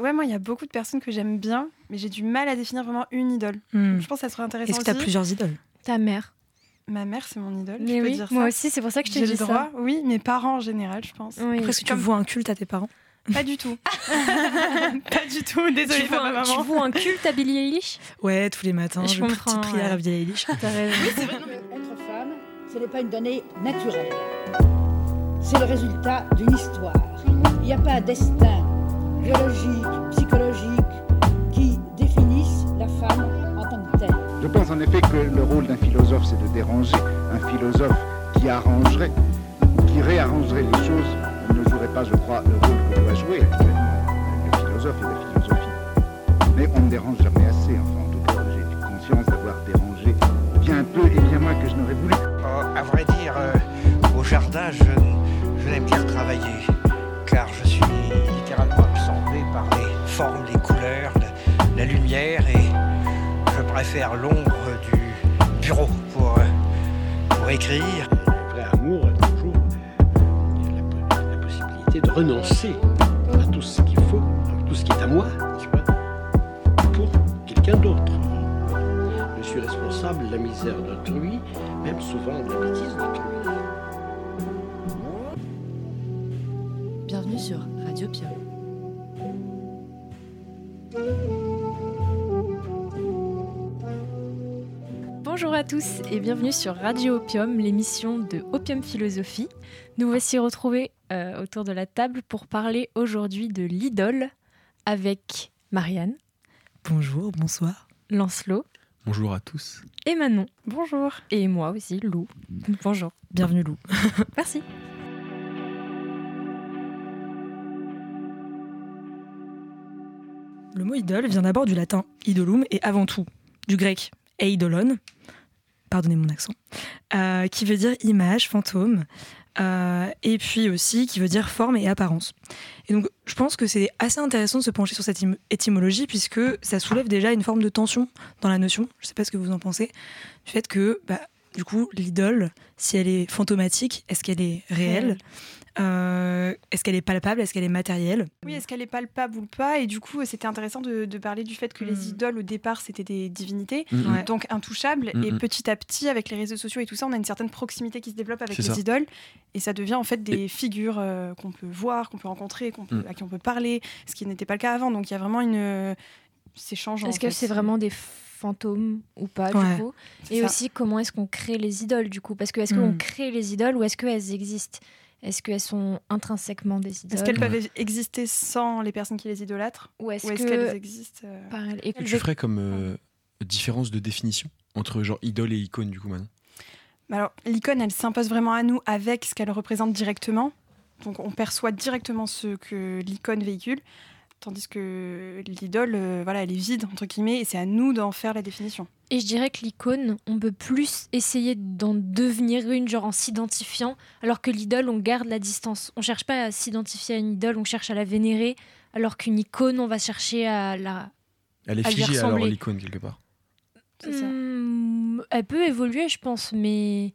Ouais, moi, il y a beaucoup de personnes que j'aime bien, mais j'ai du mal à définir vraiment une idole. Donc, je pense que ça serait intéressant. Est-ce que tu as plusieurs idoles ? Ta mère. Ma mère, c'est mon idole, Mais je peux oui, dire ça. moi aussi, c'est pour ça que je te J'ai dis le ça. droit, oui, mes parents en général, je pense. Oui. Après, est-ce que tu voues un culte à tes parents ? Pas du tout. Pas du tout, désolée, papa, maman. Tu voues un culte à Billie Eilish ? Ouais, tous les matins, Je je fais une comprends, petite prière ouais. à Billie Eilish. T'as raison. Être femme, ce n'est pas une donnée naturelle. C'est le résultat d'une histoire. Il n'y a pas un destin biologique, psychologique qui définisse la femme en tant que telle. Je pense en effet que le rôle d'un philosophe, c'est de déranger. Un philosophe qui arrangerait, qui réarrangerait les choses, ne jouerait pas, je crois, le rôle que doit jouer actuellement le philosophe et la philosophie. Mais on ne dérange jamais assez. Enfin, en tout cas, j'ai conscience d'avoir dérangé bien peu et bien moins que je n'aurais voulu. À vrai dire, au jardin, je n'aime guère travailler, car je suis littéralement absorbé par les formes, les couleurs, la lumière, et je préfère l'ombre du bureau pour écrire. Le vrai amour a toujours la possibilité de renoncer à tout ce qu'il faut, à tout ce qui est à moi, n'est-ce pas, pour quelqu'un d'autre. Je suis responsable de la misère d'autrui, même souvent de la bêtise d'autrui. Bienvenue sur Radio Pium. Bonjour à tous et bienvenue sur Radio Opium, l'émission de Opium Philosophie. Nous voici retrouvés autour de la table pour parler aujourd'hui de l'idole avec Marianne. Bonjour, bonsoir. Lancelot. Bonjour à tous. Et Manon. Bonjour. Et moi aussi, Lou. Bonjour. Bienvenue Lou. Merci. Le mot idole vient d'abord du latin idolum et avant tout du grec eidolon, pardonnez mon accent, qui veut dire image, fantôme, et puis aussi qui veut dire forme et apparence. Et donc je pense que c'est assez intéressant de se pencher sur cette étymologie puisque ça soulève déjà une forme de tension dans la notion, je ne sais pas ce que vous en pensez, du fait que du coup l'idole, si elle est fantomatique, est-ce qu'elle est réelle ? Est-ce qu'elle est palpable ? Est-ce qu'elle est matérielle ? Oui, est-ce qu'elle est palpable ou pas ? Et du coup, c'était intéressant de parler du fait que les idoles, au départ, c'était des divinités, donc intouchables. Et petit à petit, avec les réseaux sociaux et tout ça, on a une certaine proximité qui se développe avec les idoles. Et ça devient en fait des figures qu'on peut voir, qu'on peut rencontrer, à qui on peut parler, ce qui n'était pas le cas avant. Donc il y a vraiment c'est changeant. Est-ce que c'est vraiment des fantômes ou pas, du coup ? Et aussi, comment est-ce qu'on crée les idoles, du coup ? Parce que est-ce qu'on crée les idoles ou est-ce qu'elles existent ? Est-ce qu'elles sont intrinsèquement des idoles ? Est-ce qu'elles peuvent exister sans les personnes qui les idolâtrent ? Ou est-ce qu'elles existent Tu ferais comme différence de définition entre genre idole et icône, du coup, Manon ? Alors, l'icône, elle s'impose vraiment à nous avec ce qu'elle représente directement. Donc, on perçoit directement ce que l'icône véhicule. Tandis que l'idole, elle est vide, entre guillemets, et c'est à nous d'en faire la définition. Et je dirais que l'icône, on peut plus essayer d'en devenir une, genre en s'identifiant, alors que l'idole, on garde la distance. On cherche pas à s'identifier à une idole, on cherche à la vénérer, alors qu'une icône, on va chercher à la... Elle est figée alors, l'icône, quelque part. C'est ça. Elle peut évoluer, je pense, mais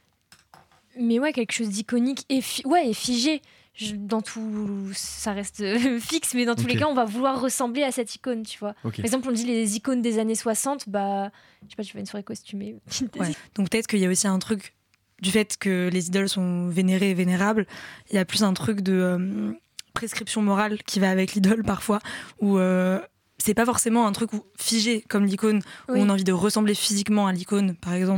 ouais, quelque chose d'iconique est figé. Dans tout, ça reste fixe, mais dans tous les cas, on va vouloir ressembler à cette icône, tu vois. Par exemple, on dit les icônes des années 60, je sais pas, tu vas à une soirée costumée. Donc peut-être qu'il y a aussi un truc du fait que les idoles sont vénérées et vénérables, il y a plus un truc de prescription morale qui va avec l'idole parfois, où c'est pas forcément un truc figé comme l'icône, où on a envie de ressembler physiquement à l'icône, par exemple.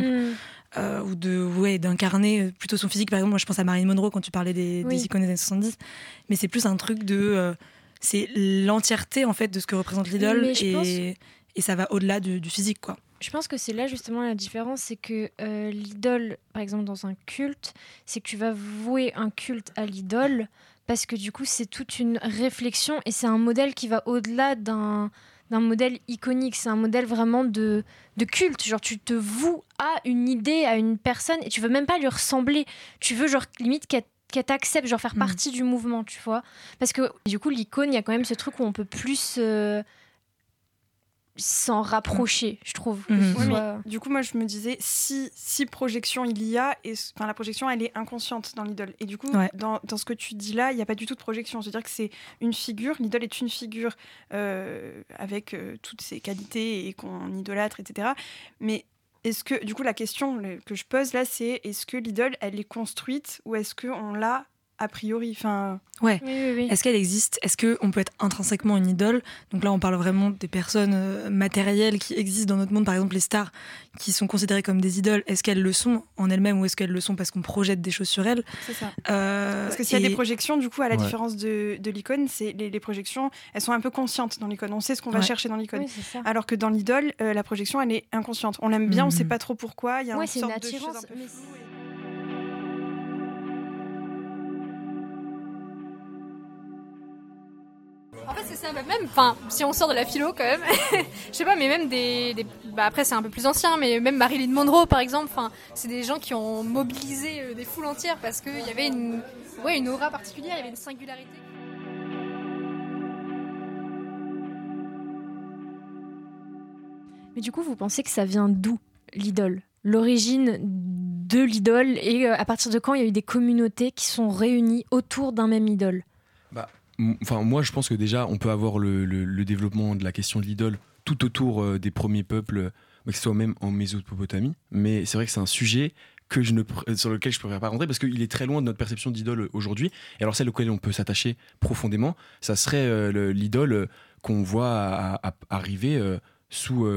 Ou d'incarner plutôt son physique. Par exemple, moi je pense à Marilyn Monroe quand tu parlais des icônes des années 70, mais c'est plus un truc c'est l'entièreté en fait de ce que représente l'idole et ça va au-delà du physique, quoi. Je pense que c'est là justement la différence, c'est que l'idole, par exemple dans un culte, c'est que tu vas vouer un culte à l'idole parce que du coup c'est toute une réflexion et c'est un modèle qui va au-delà d'un modèle iconique, c'est un modèle vraiment de culte, genre tu te voues à une idée, à une personne et tu veux même pas lui ressembler, tu veux genre limite qu'elle t'accepte, genre faire partie du mouvement, tu vois, parce que du coup l'icône, il y a quand même ce truc où on peut plus s'en rapprocher, je trouve. Du coup, moi, je me disais, si projection il y a, la projection, elle est inconsciente dans l'idole. Et du coup, dans ce que tu dis là, il n'y a pas du tout de projection. Je veux dire que c'est une figure, l'idole est une figure avec toutes ses qualités et qu'on idolâtre, etc. Mais est-ce que, du coup, la question que je pose là, c'est est-ce que l'idole, elle est construite ou est-ce qu'on l'a a priori, Oui. Est-ce qu'elle existe ? Est-ce qu'on peut être intrinsèquement une idole ? Donc là, on parle vraiment des personnes matérielles qui existent dans notre monde. Par exemple, les stars qui sont considérées comme des idoles. Est-ce qu'elles le sont en elles-mêmes ou est-ce qu'elles le sont parce qu'on projette des choses sur elles ? C'est ça. Parce que s'il y a des projections, du coup, à la différence de l'icône, c'est les projections, elles sont un peu conscientes dans l'icône. On sait ce qu'on va chercher dans l'icône. Oui, alors que dans l'idole, la projection, elle est inconsciente. On l'aime bien, on ne sait pas trop pourquoi. Il y a une sorte de chose un peu floue. En fait, c'est ça, même, si on sort de la philo quand même, je sais pas, mais même après c'est un peu plus ancien, mais même Marilyn Monroe par exemple, c'est des gens qui ont mobilisé des foules entières parce qu'il y avait une aura particulière, il y avait une singularité. Mais du coup, vous pensez que ça vient d'où, l'idole ? L'origine de l'idole et à partir de quand il y a eu des communautés qui sont réunies autour d'un même idole ? Moi, je pense que déjà, on peut avoir le développement de la question de l'idole tout autour des premiers peuples, que ce soit même en Mésopotamie. Mais c'est vrai que c'est un sujet sur lequel je ne pourrais pas rentrer parce qu'il est très loin de notre perception d'idole aujourd'hui. Et alors, celle auquel on peut s'attacher profondément, ça serait l'idole qu'on voit arriver sous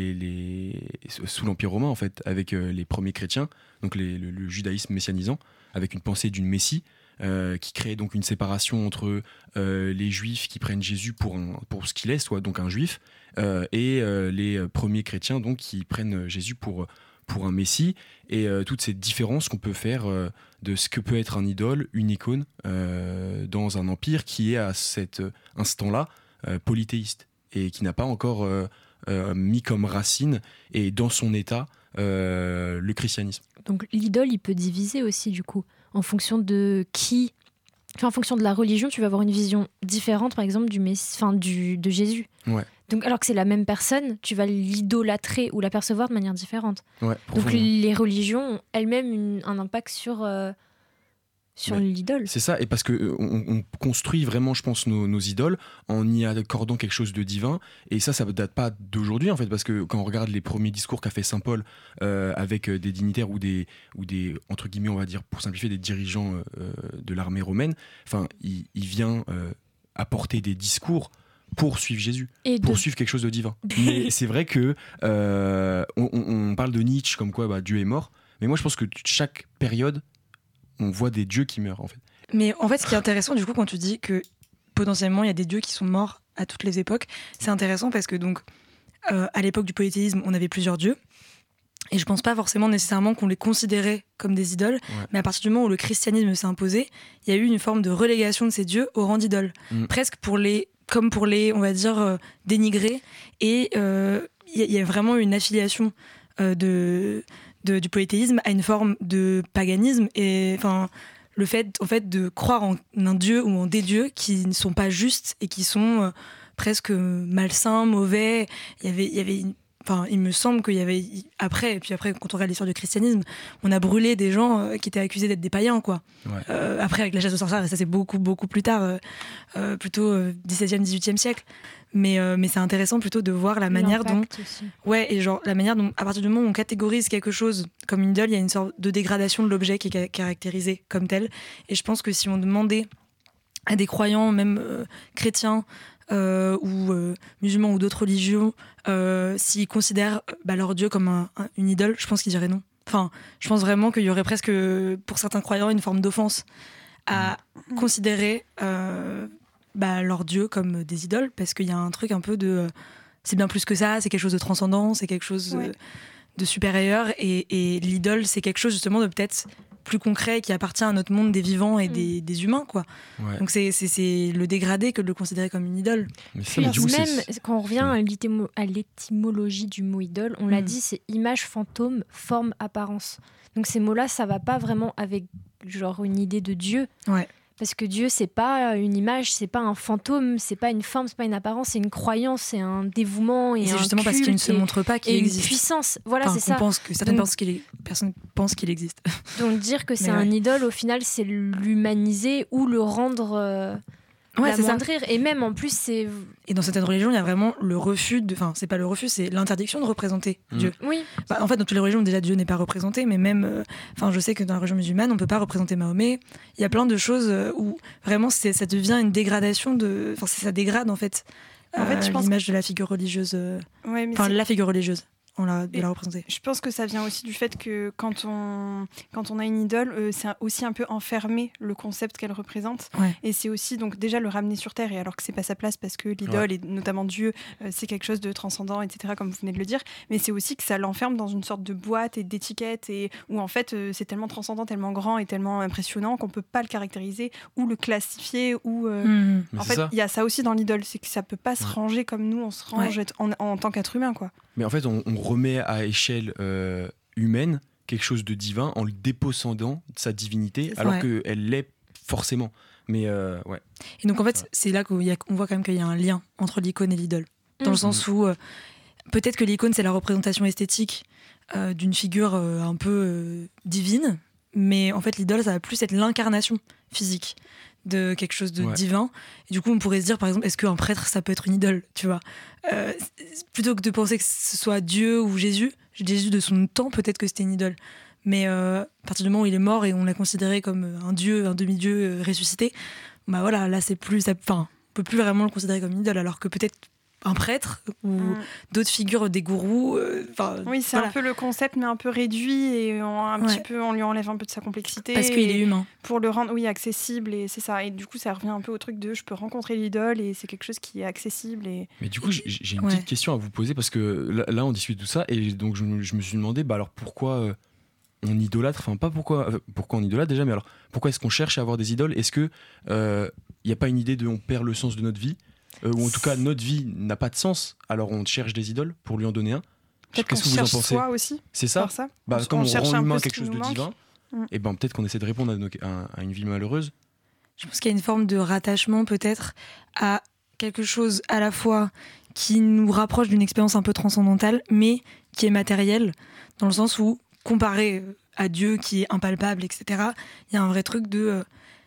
l'Empire romain, en fait, avec les premiers chrétiens, donc le judaïsme messianisant, avec une pensée d'une Messie. Qui crée donc une séparation entre les juifs qui prennent Jésus pour ce qu'il est, soit donc un juif, et les premiers chrétiens donc qui prennent Jésus pour un messie, et toutes ces différences qu'on peut faire de ce que peut être un idole, une icône, dans un empire qui est à cet instant-là polythéiste, et qui n'a pas encore mis comme racine, et dans son état, le christianisme. Donc l'idole, il peut diviser aussi du coup. En fonction de en fonction de la religion, tu vas avoir une vision différente, par exemple, de Jésus. Ouais. Donc, alors que c'est la même personne, tu vas l'idolâtrer ou l'apercevoir de manière différente. Ouais, donc les religions ont elles-mêmes un impact sur l'idole. C'est ça, et parce qu'on construit vraiment, je pense, nos idoles en y accordant quelque chose de divin, et ça ne date pas d'aujourd'hui, en fait, parce que quand on regarde les premiers discours qu'a fait Saint Paul avec des dignitaires ou des, entre guillemets, on va dire, pour simplifier, des dirigeants de l'armée romaine, il vient apporter des discours pour suivre Jésus, pour suivre quelque chose de divin. Mais c'est vrai que on parle de Nietzsche comme quoi Dieu est mort, mais moi je pense que chaque période on voit des dieux qui meurent, en fait. Mais en fait, ce qui est intéressant, du coup, quand tu dis que potentiellement, il y a des dieux qui sont morts à toutes les époques, c'est intéressant parce que, donc, à l'époque du polythéisme, on avait plusieurs dieux. Et je pense pas forcément nécessairement qu'on les considérait comme des idoles, mais à partir du moment où le christianisme s'est imposé, il y a eu une forme de relégation de ces dieux au rang d'idoles. Presque pour les, on va dire, dénigrer. Et il y a vraiment une affiliation du polythéisme à une forme de paganisme, et le fait en fait de croire en un dieu ou en des dieux qui ne sont pas justes et qui sont presque malsains, mauvais. Il me semble qu'il y avait après quand on regarde l'histoire du christianisme, on a brûlé des gens qui étaient accusés d'être des païens, quoi. Après avec la chasse aux sorcières, et ça c'est beaucoup plus tard, plutôt 17e 18e siècle. Mais c'est intéressant plutôt de voir la manière dont la manière dont, à partir du moment où on catégorise quelque chose comme une idole, il y a une sorte de dégradation de l'objet qui est caractérisé comme tel. Et je pense que si on demandait à des croyants, même chrétiens ou musulmans ou d'autres religions, s'ils considèrent leur Dieu comme une idole, je pense qu'ils diraient non. Je pense vraiment qu'il y aurait presque, pour certains croyants, une forme d'offense à considérer leur Dieu comme des idoles, parce qu'il y a un truc un peu de c'est bien plus que ça, c'est quelque chose de transcendant, c'est quelque chose de supérieur, et l'idole c'est quelque chose justement de peut-être plus concret qui appartient à notre monde des vivants et des humains, quoi. Donc c'est le dégradé que de le considérer comme une idole. Quand on revient à l'étymologie du mot idole, on l'a dit, c'est image, fantôme, forme, apparence. Donc ces mots-là, ça va pas vraiment avec genre une idée de Dieu. Parce que Dieu, c'est pas une image, c'est pas un fantôme, c'est pas une forme, c'est pas une apparence, c'est une croyance, c'est un dévouement et c'est un justement culte parce qu'il ne se montre pas qu'il existe. Et une puissance. Voilà, enfin, c'est ça. Certaines personnes pensent qu'il existe. Donc dire que c'est un idole, au final, c'est l'humaniser ou le rendre... l'amoindrir. Et même en plus c'est... Et dans certaines religions il y a vraiment le refus enfin c'est pas le refus, c'est l'interdiction de représenter Dieu. Oui. En fait dans toutes les religions déjà Dieu n'est pas représenté, mais même je sais que dans la religion musulmane on peut pas représenter Mahomet. Il y a plein de choses où vraiment ça devient une dégradation ça dégrade en fait, je pense l'image de la figure religieuse, la figure religieuse de la représenter. Je pense que ça vient aussi du fait que quand on a une idole, c'est aussi un peu enfermer le concept qu'elle représente. Ouais. Et c'est aussi donc déjà le ramener sur Terre, et alors que c'est pas sa place parce que l'idole, et notamment Dieu, c'est quelque chose de transcendant, etc., comme vous venez de le dire. Mais c'est aussi que ça l'enferme dans une sorte de boîte et d'étiquette, et où en fait c'est tellement transcendant, tellement grand et tellement impressionnant qu'on peut pas le caractériser ou le classifier. Ou en fait, il y a ça aussi dans l'idole, c'est que ça peut pas se ranger comme nous on se range en tant qu'être humain, quoi. Mais en fait, on remet à échelle humaine quelque chose de divin en le dépossédant de sa divinité, alors qu'elle l'est forcément. Mais Et donc en fait, c'est là qu'on voit quand même qu'il y a un lien entre l'icône et l'idole. Dans le sens où peut-être que l'icône, c'est la représentation esthétique d'une figure un peu divine, mais en fait, l'idole, ça va plus être l'incarnation physique de quelque chose de divin. Et du coup, on pourrait se dire, par exemple, est-ce qu'un prêtre, ça peut être une idole, tu vois, plutôt que de penser que ce soit Dieu ou Jésus de son temps, peut-être que c'était une idole. Mais à partir du moment où il est mort et on l'a considéré comme un dieu, un demi-dieu ressuscité, là, c'est plus... on peut plus vraiment le considérer comme une idole, alors que peut-être un prêtre ou d'autres figures, des gourous. Oui, c'est un peu le concept, mais un peu réduit, et petit peu, on lui enlève un peu de sa complexité. Parce qu'il est humain. Pour le rendre accessible, et c'est ça. Et du coup, ça revient un peu au truc de je peux rencontrer l'idole, et c'est quelque chose qui est accessible. Mais du coup, j'ai une petite question à vous poser, parce que là, on discute tout ça, et donc je me suis demandé, alors pourquoi on idolâtre, pas pourquoi on idolâtre déjà, mais alors pourquoi est-ce qu'on cherche à avoir des idoles ? Est-ce que y a pas une idée de on perd le sens de notre vie ? Ou en tout cas notre vie n'a pas de sens, alors on cherche des idoles pour lui en donner un. Peut-être qu'on cherche soi aussi. C'est ça. Comme on rend l'humain quelque chose de divin, et peut-être qu'on essaie de répondre à une vie malheureuse. Je pense qu'il y a une forme de rattachement peut-être à quelque chose à la fois qui nous rapproche d'une expérience un peu transcendantale, mais qui est matérielle, dans le sens où, comparé à Dieu qui est impalpable, etc., il y a un vrai truc de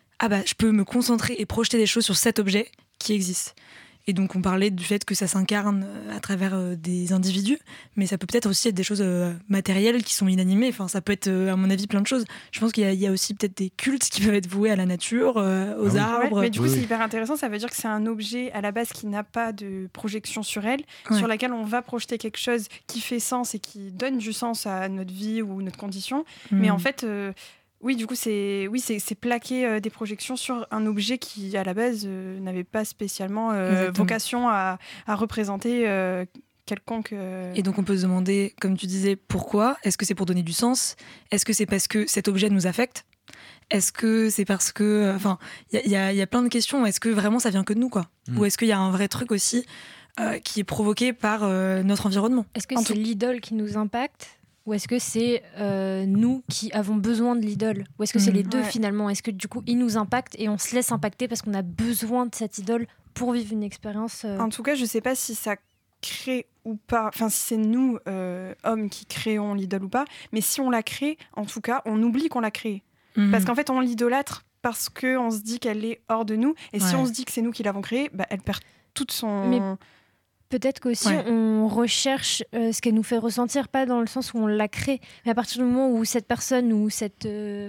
je peux me concentrer et projeter des choses sur cet objet qui existe. Et donc on parlait du fait que ça s'incarne à travers des individus, mais ça peut peut-être aussi être des choses matérielles qui sont inanimées. Ça peut être, à mon avis, plein de choses. Je pense qu'il y a aussi peut-être des cultes qui peuvent être voués à la nature, aux arbres. Mais du coup, c'est hyper intéressant. Ça veut dire que c'est un objet à la base qui n'a pas de projection sur elle, sur laquelle on va projeter quelque chose qui fait sens et qui donne du sens à notre vie ou notre condition. Mais en fait... oui, du coup, c'est plaquer des projections sur un objet qui, à la base, n'avait pas spécialement vocation à représenter quelconque... Et donc, on peut se demander, comme tu disais, pourquoi ? Est-ce que c'est pour donner du sens ? Est-ce que c'est parce que cet objet nous affecte ? Est-ce que c'est parce que... il y a plein de questions. Est-ce que vraiment ça vient que de nous, quoi ? Ou est-ce qu'il y a un vrai truc aussi qui est provoqué par notre environnement ? Est-ce que c'est l'idole qui nous impacte ? Ou est-ce que c'est nous qui avons besoin de l'idole ? Ou est-ce que c'est les deux finalement ? Est-ce que du coup, il nous impacte et on se laisse impacter parce qu'on a besoin de cette idole pour vivre une expérience En tout cas, je ne sais pas si ça crée ou pas, si c'est nous, hommes, qui créons l'idole ou pas, mais si on la crée, en tout cas, on oublie qu'on l'a créée. Parce qu'en fait, on l'idolâtre parce qu'on se dit qu'elle est hors de nous, et si on se dit que c'est nous qui l'avons créée, elle perd toute son... Mais... Peut-être qu'aussi on recherche ce qu'elle nous fait ressentir, pas dans le sens où on la crée, mais à partir du moment où cette personne ou cette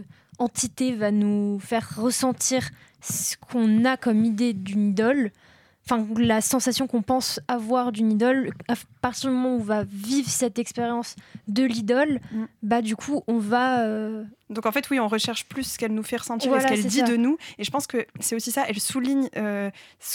entité va nous faire ressentir ce qu'on a comme idée d'une idole, la sensation qu'on pense avoir d'une idole, à partir du moment où on va vivre cette expérience de l'idole, du coup on va... Donc en fait, oui, on recherche plus ce qu'elle nous fait ressentir et ce qu'elle dit de nous. Et je pense que c'est aussi ça, elle souligne ce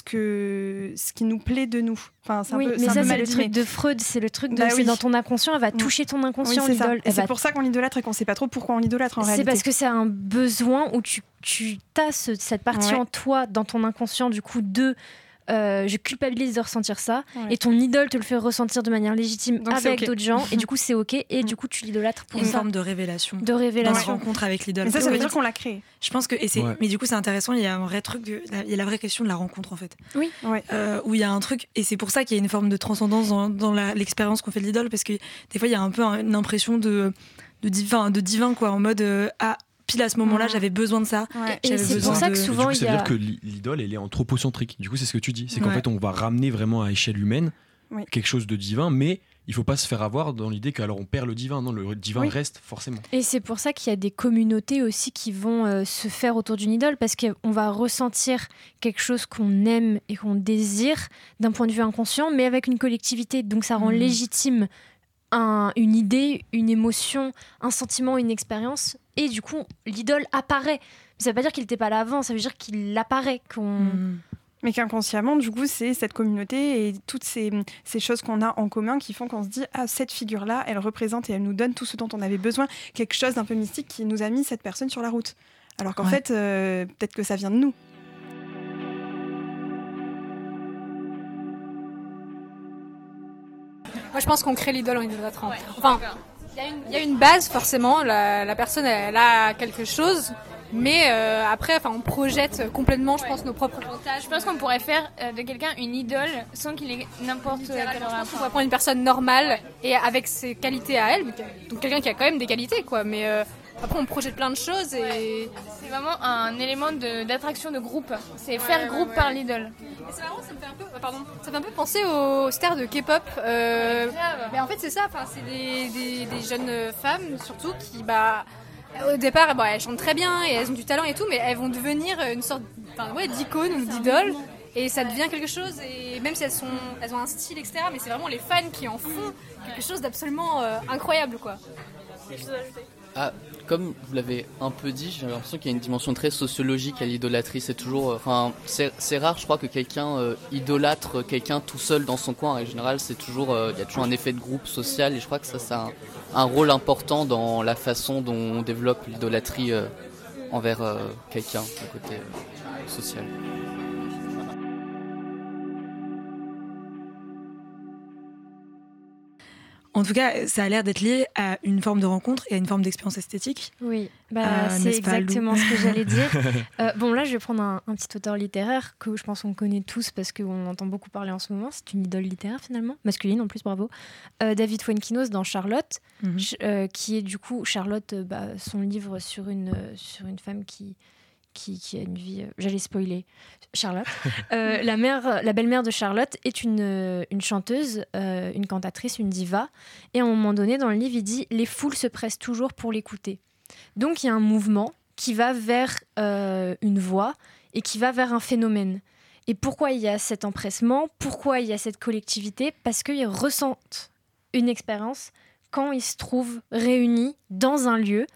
qui nous plaît de nous. Mais ça, c'est le truc de Freud, c'est le truc de c'est dans ton inconscient, elle va toucher ton inconscient, l'idole. Et c'est pour ça qu'on l'idolâtre et qu'on ne sait pas trop pourquoi on l'idolâtre en réalité. C'est parce que c'est un besoin où tu as cette partie en toi, dans ton inconscient, du coup, de je culpabilise de ressentir ça, et ton idole te le fait ressentir de manière légitime donc avec d'autres gens, et du coup c'est ok, et du coup tu l'idolâtres pour une forme de révélation. Dans la rencontre avec l'idole. Mais ça veut dire qu'on l'a créé. Je pense que mais du coup c'est intéressant, il y a un vrai truc, il y a la vraie question de la rencontre en fait. Oui. Où il y a un truc, et c'est pour ça qu'il y a une forme de transcendance dans l'expérience qu'on fait de l'idole, parce que des fois il y a un peu une impression de divin quoi, en mode pile à ce moment-là, j'avais besoin de ça. Et c'est pour ça que souvent ça veut dire que l'idole, elle est anthropocentrique. Du coup, c'est ce que tu dis. C'est qu'en fait, on va ramener vraiment à échelle humaine quelque chose de divin, mais il faut pas se faire avoir dans l'idée qu'alors on perd le divin. Non, le divin reste forcément. Et c'est pour ça qu'il y a des communautés aussi qui vont se faire autour d'une idole, parce qu'on va ressentir quelque chose qu'on aime et qu'on désire d'un point de vue inconscient, mais avec une collectivité. Donc ça rend légitime une idée, une émotion, un sentiment, une expérience, et du coup l'idole apparaît. Ça veut pas dire qu'il n'était pas là avant, ça veut dire qu'il apparaît. Mais qu'inconsciemment, du coup, c'est cette communauté et toutes ces choses qu'on a en commun qui font qu'on se dit cette figure-là, elle représente et elle nous donne tout ce dont on avait besoin, quelque chose d'un peu mystique qui nous a mis cette personne sur la route. Alors qu'en fait, peut-être que ça vient de nous. Moi, je pense qu'on crée l'idole en idolâtrant. Enfin, il y a une base, forcément. La personne, elle a quelque chose. Mais après, on projette complètement, je pense, nos propres fantasmes. Je pense qu'on pourrait faire de quelqu'un une idole sans qu'il ait n'importe quelle relation. On pourrait prendre une personne normale et avec ses qualités à elle. Donc quelqu'un qui a quand même des qualités, quoi. Mais après, on projette plein de choses et... C'est vraiment un élément d'attraction de groupe. C'est faire groupe par l'idole. C'est marrant, ça me fait un peu penser aux stars de K-pop. Mais en fait, c'est ça. C'est des jeunes femmes, surtout, qui... au départ, elles chantent très bien et elles ont du talent et tout, mais elles vont devenir une sorte d'icône ou d'idole, et ça devient quelque chose. Et même si elles ont un style, etc., mais c'est vraiment les fans qui en font quelque chose d'absolument incroyable, quoi. Comme vous l'avez un peu dit, j'ai l'impression qu'il y a une dimension très sociologique à l'idolâtrie. C'est toujours, c'est rare, je crois, que quelqu'un idolâtre quelqu'un tout seul dans son coin. En général, c'est toujours, il y a toujours un effet de groupe social, et je crois que ça a un rôle important dans la façon dont on développe l'idolâtrie envers quelqu'un, du côté social. En tout cas, ça a l'air d'être lié à une forme de rencontre et à une forme d'expérience esthétique. Oui, c'est exactement ce que j'allais dire. Bon, là, je vais prendre un petit auteur littéraire que je pense qu'on connaît tous parce qu'on entend beaucoup parler en ce moment. C'est une idole littéraire, finalement. Masculine, en plus, bravo. David Fuenquinos dans Charlotte, qui est du coup, Charlotte, son livre sur une femme qui a une vie... j'allais spoiler. Charlotte. La belle-mère de Charlotte est une chanteuse, une cantatrice, une diva. Et à un moment donné, dans le livre, il dit « Les foules se pressent toujours pour l'écouter ». Donc, il y a un mouvement qui va vers une voix et qui va vers un phénomène. Et pourquoi il y a cet empressement ? Pourquoi il y a cette collectivité ? Parce qu'ils ressentent une expérience quand ils se trouvent réunis dans un lieu.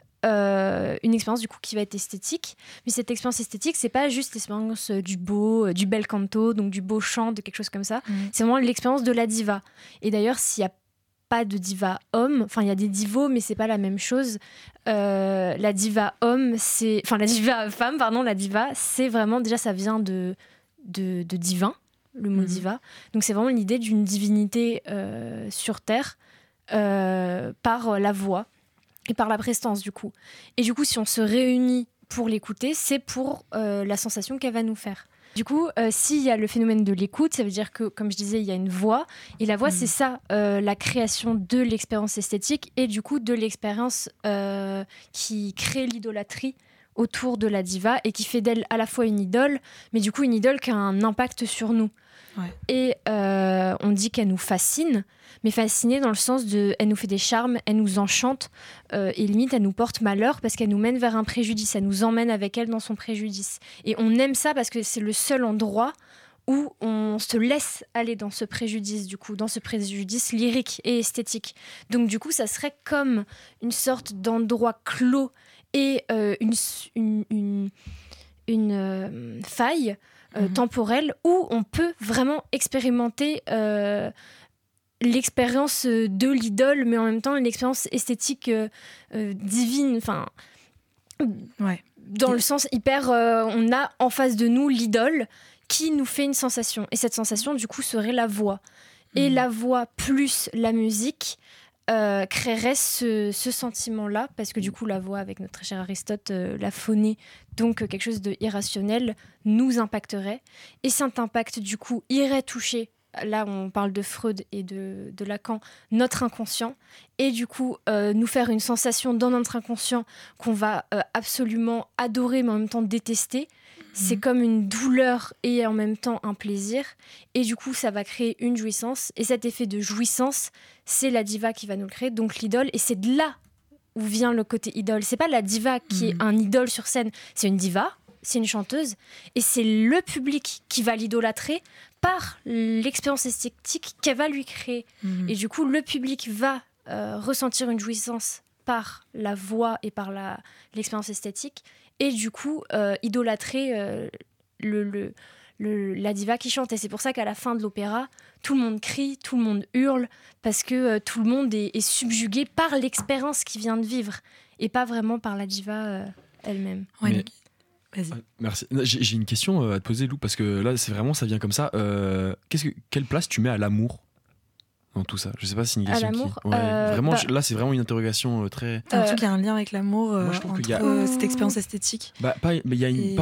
Une expérience du coup qui va être esthétique, mais cette expérience esthétique, c'est pas juste l'expérience du bel canto, donc du beau chant, de quelque chose comme ça. C'est vraiment l'expérience de la diva. Et d'ailleurs, s'il y a pas de diva homme, il y a des divos, mais c'est pas la même chose. La diva homme, la diva femme, pardon, la diva, c'est vraiment, déjà ça vient de divin, le mot diva. Donc c'est vraiment l'idée d'une divinité sur terre par la voix et par la prestance, du coup. Et du coup, si on se réunit pour l'écouter, c'est pour la sensation qu'elle va nous faire. Du coup, s'il y a le phénomène de l'écoute, ça veut dire que, comme je disais, il y a une voix. Et la voix, c'est ça, la création de l'expérience esthétique et du coup de l'expérience qui crée l'idolâtrie autour de la diva et qui fait d'elle à la fois une idole, mais du coup une idole qui a un impact sur nous. Ouais. Et on dit qu'elle nous fascine, mais fascinée dans le sens de elle nous fait des charmes, elle nous enchante et limite elle nous porte malheur parce qu'elle nous mène vers un préjudice, elle nous emmène avec elle dans son préjudice. Et on aime ça parce que c'est le seul endroit où on se laisse aller dans ce préjudice, du coup, dans ce préjudice lyrique et esthétique. Donc du coup, ça serait comme une sorte d'endroit clos et une faille temporelle où on peut vraiment expérimenter l'expérience de l'idole, mais en même temps l'expérience esthétique divine, dans le sens hyper... on a en face de nous l'idole qui nous fait une sensation. Et cette sensation, du coup, serait la voix. Et la voix plus la musique créerait ce sentiment-là, parce que du coup, la voix, avec notre très cher Aristote, la phonée, donc quelque chose d'irrationnel, nous impacterait. Et cet impact, du coup, irait toucher, là on parle de Freud et de Lacan, notre inconscient, et du coup nous faire une sensation dans notre inconscient qu'on va absolument adorer mais en même temps détester. C'est comme une douleur et en même temps un plaisir, et du coup ça va créer une jouissance, et cet effet de jouissance, c'est la diva qui va nous le créer, donc l'idole. Et c'est de là où vient le côté idole. C'est pas la diva qui est un idole sur scène, c'est une diva, c'est une chanteuse, et c'est le public qui va l'idolâtrer par l'expérience esthétique qu'elle va lui créer. Et du coup, le public va ressentir une jouissance par la voix et par l'expérience esthétique, et du coup, idolâtrer la diva qui chante. Et c'est pour ça qu'à la fin de l'opéra, tout le monde crie, tout le monde hurle, parce que tout le monde est subjugué par l'expérience qu'il vient de vivre, et pas vraiment par la diva elle-même. Ouais, vas-y. Merci. J'ai une question à te poser, Lou, parce que là, c'est vraiment, ça vient comme ça. Quelle place tu mets à l'amour dans tout ça? Je sais pas si c'est une question à l'amour, vraiment, là, c'est vraiment une interrogation très. T'as l'impression qu'il y a un lien avec l'amour entre cette expérience esthétique. Mais il y a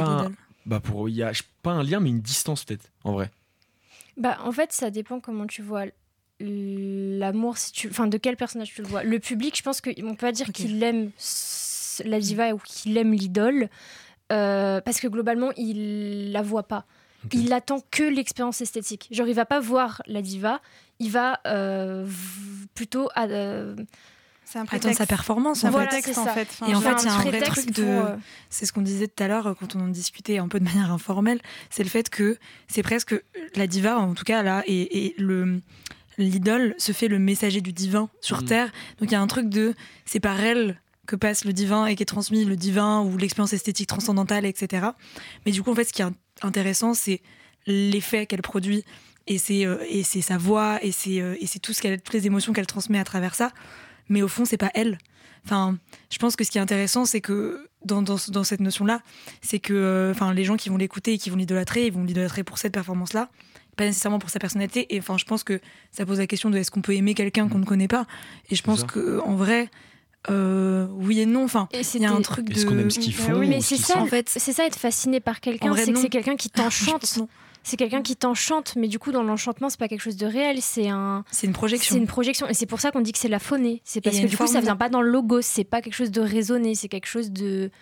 pas un lien, mais une distance peut-être, en vrai. En fait, ça dépend comment tu vois l'amour, de quel personnage tu le vois. Le public, je pense qu'on peut pas dire qu'il aime la diva ou qu'il aime l'idole. Parce que globalement, il la voit pas. Il attend que l'expérience esthétique. Genre, il va pas voir la diva, il va plutôt attendre sa performance. En fait. Et en fait, il y a un vrai truc c'est ce qu'on disait tout à l'heure quand on en discutait un peu de manière informelle. C'est le fait que c'est presque la diva, en tout cas là, et l'idole se fait le messager du divin sur Terre. Donc il y a un truc c'est par elle que passe le divin et qui est transmis le divin ou l'expérience esthétique transcendantale, etc. Mais du coup, en fait, ce qui est intéressant, c'est l'effet qu'elle produit, et c'est sa voix, et c'est toutes les émotions qu'elle transmet à travers ça. Mais au fond, c'est pas elle. Enfin, je pense que ce qui est intéressant, c'est que dans cette notion-là, c'est que les gens qui vont l'écouter et qui vont l'idolâtrer, ils vont l'idolâtrer pour cette performance-là, pas nécessairement pour sa personnalité. Et je pense que ça pose la question de est-ce qu'on peut aimer quelqu'un qu'on ne connaît pas. Et je pense qu'en vrai, oui et non. Il y a un truc de. Est-ce qu'on aime ce qu'ils font? Mais c'est ça, en fait. C'est ça, être fasciné par quelqu'un, c'est que c'est quelqu'un qui t'enchante. C'est quelqu'un qui t'enchante, mais du coup, dans l'enchantement, c'est pas quelque chose de réel, c'est une projection. C'est une projection, et c'est pour ça qu'on dit que c'est la phonée. C'est parce que du coup, ça vient pas dans le logos, c'est pas quelque chose de raisonné, c'est quelque chose de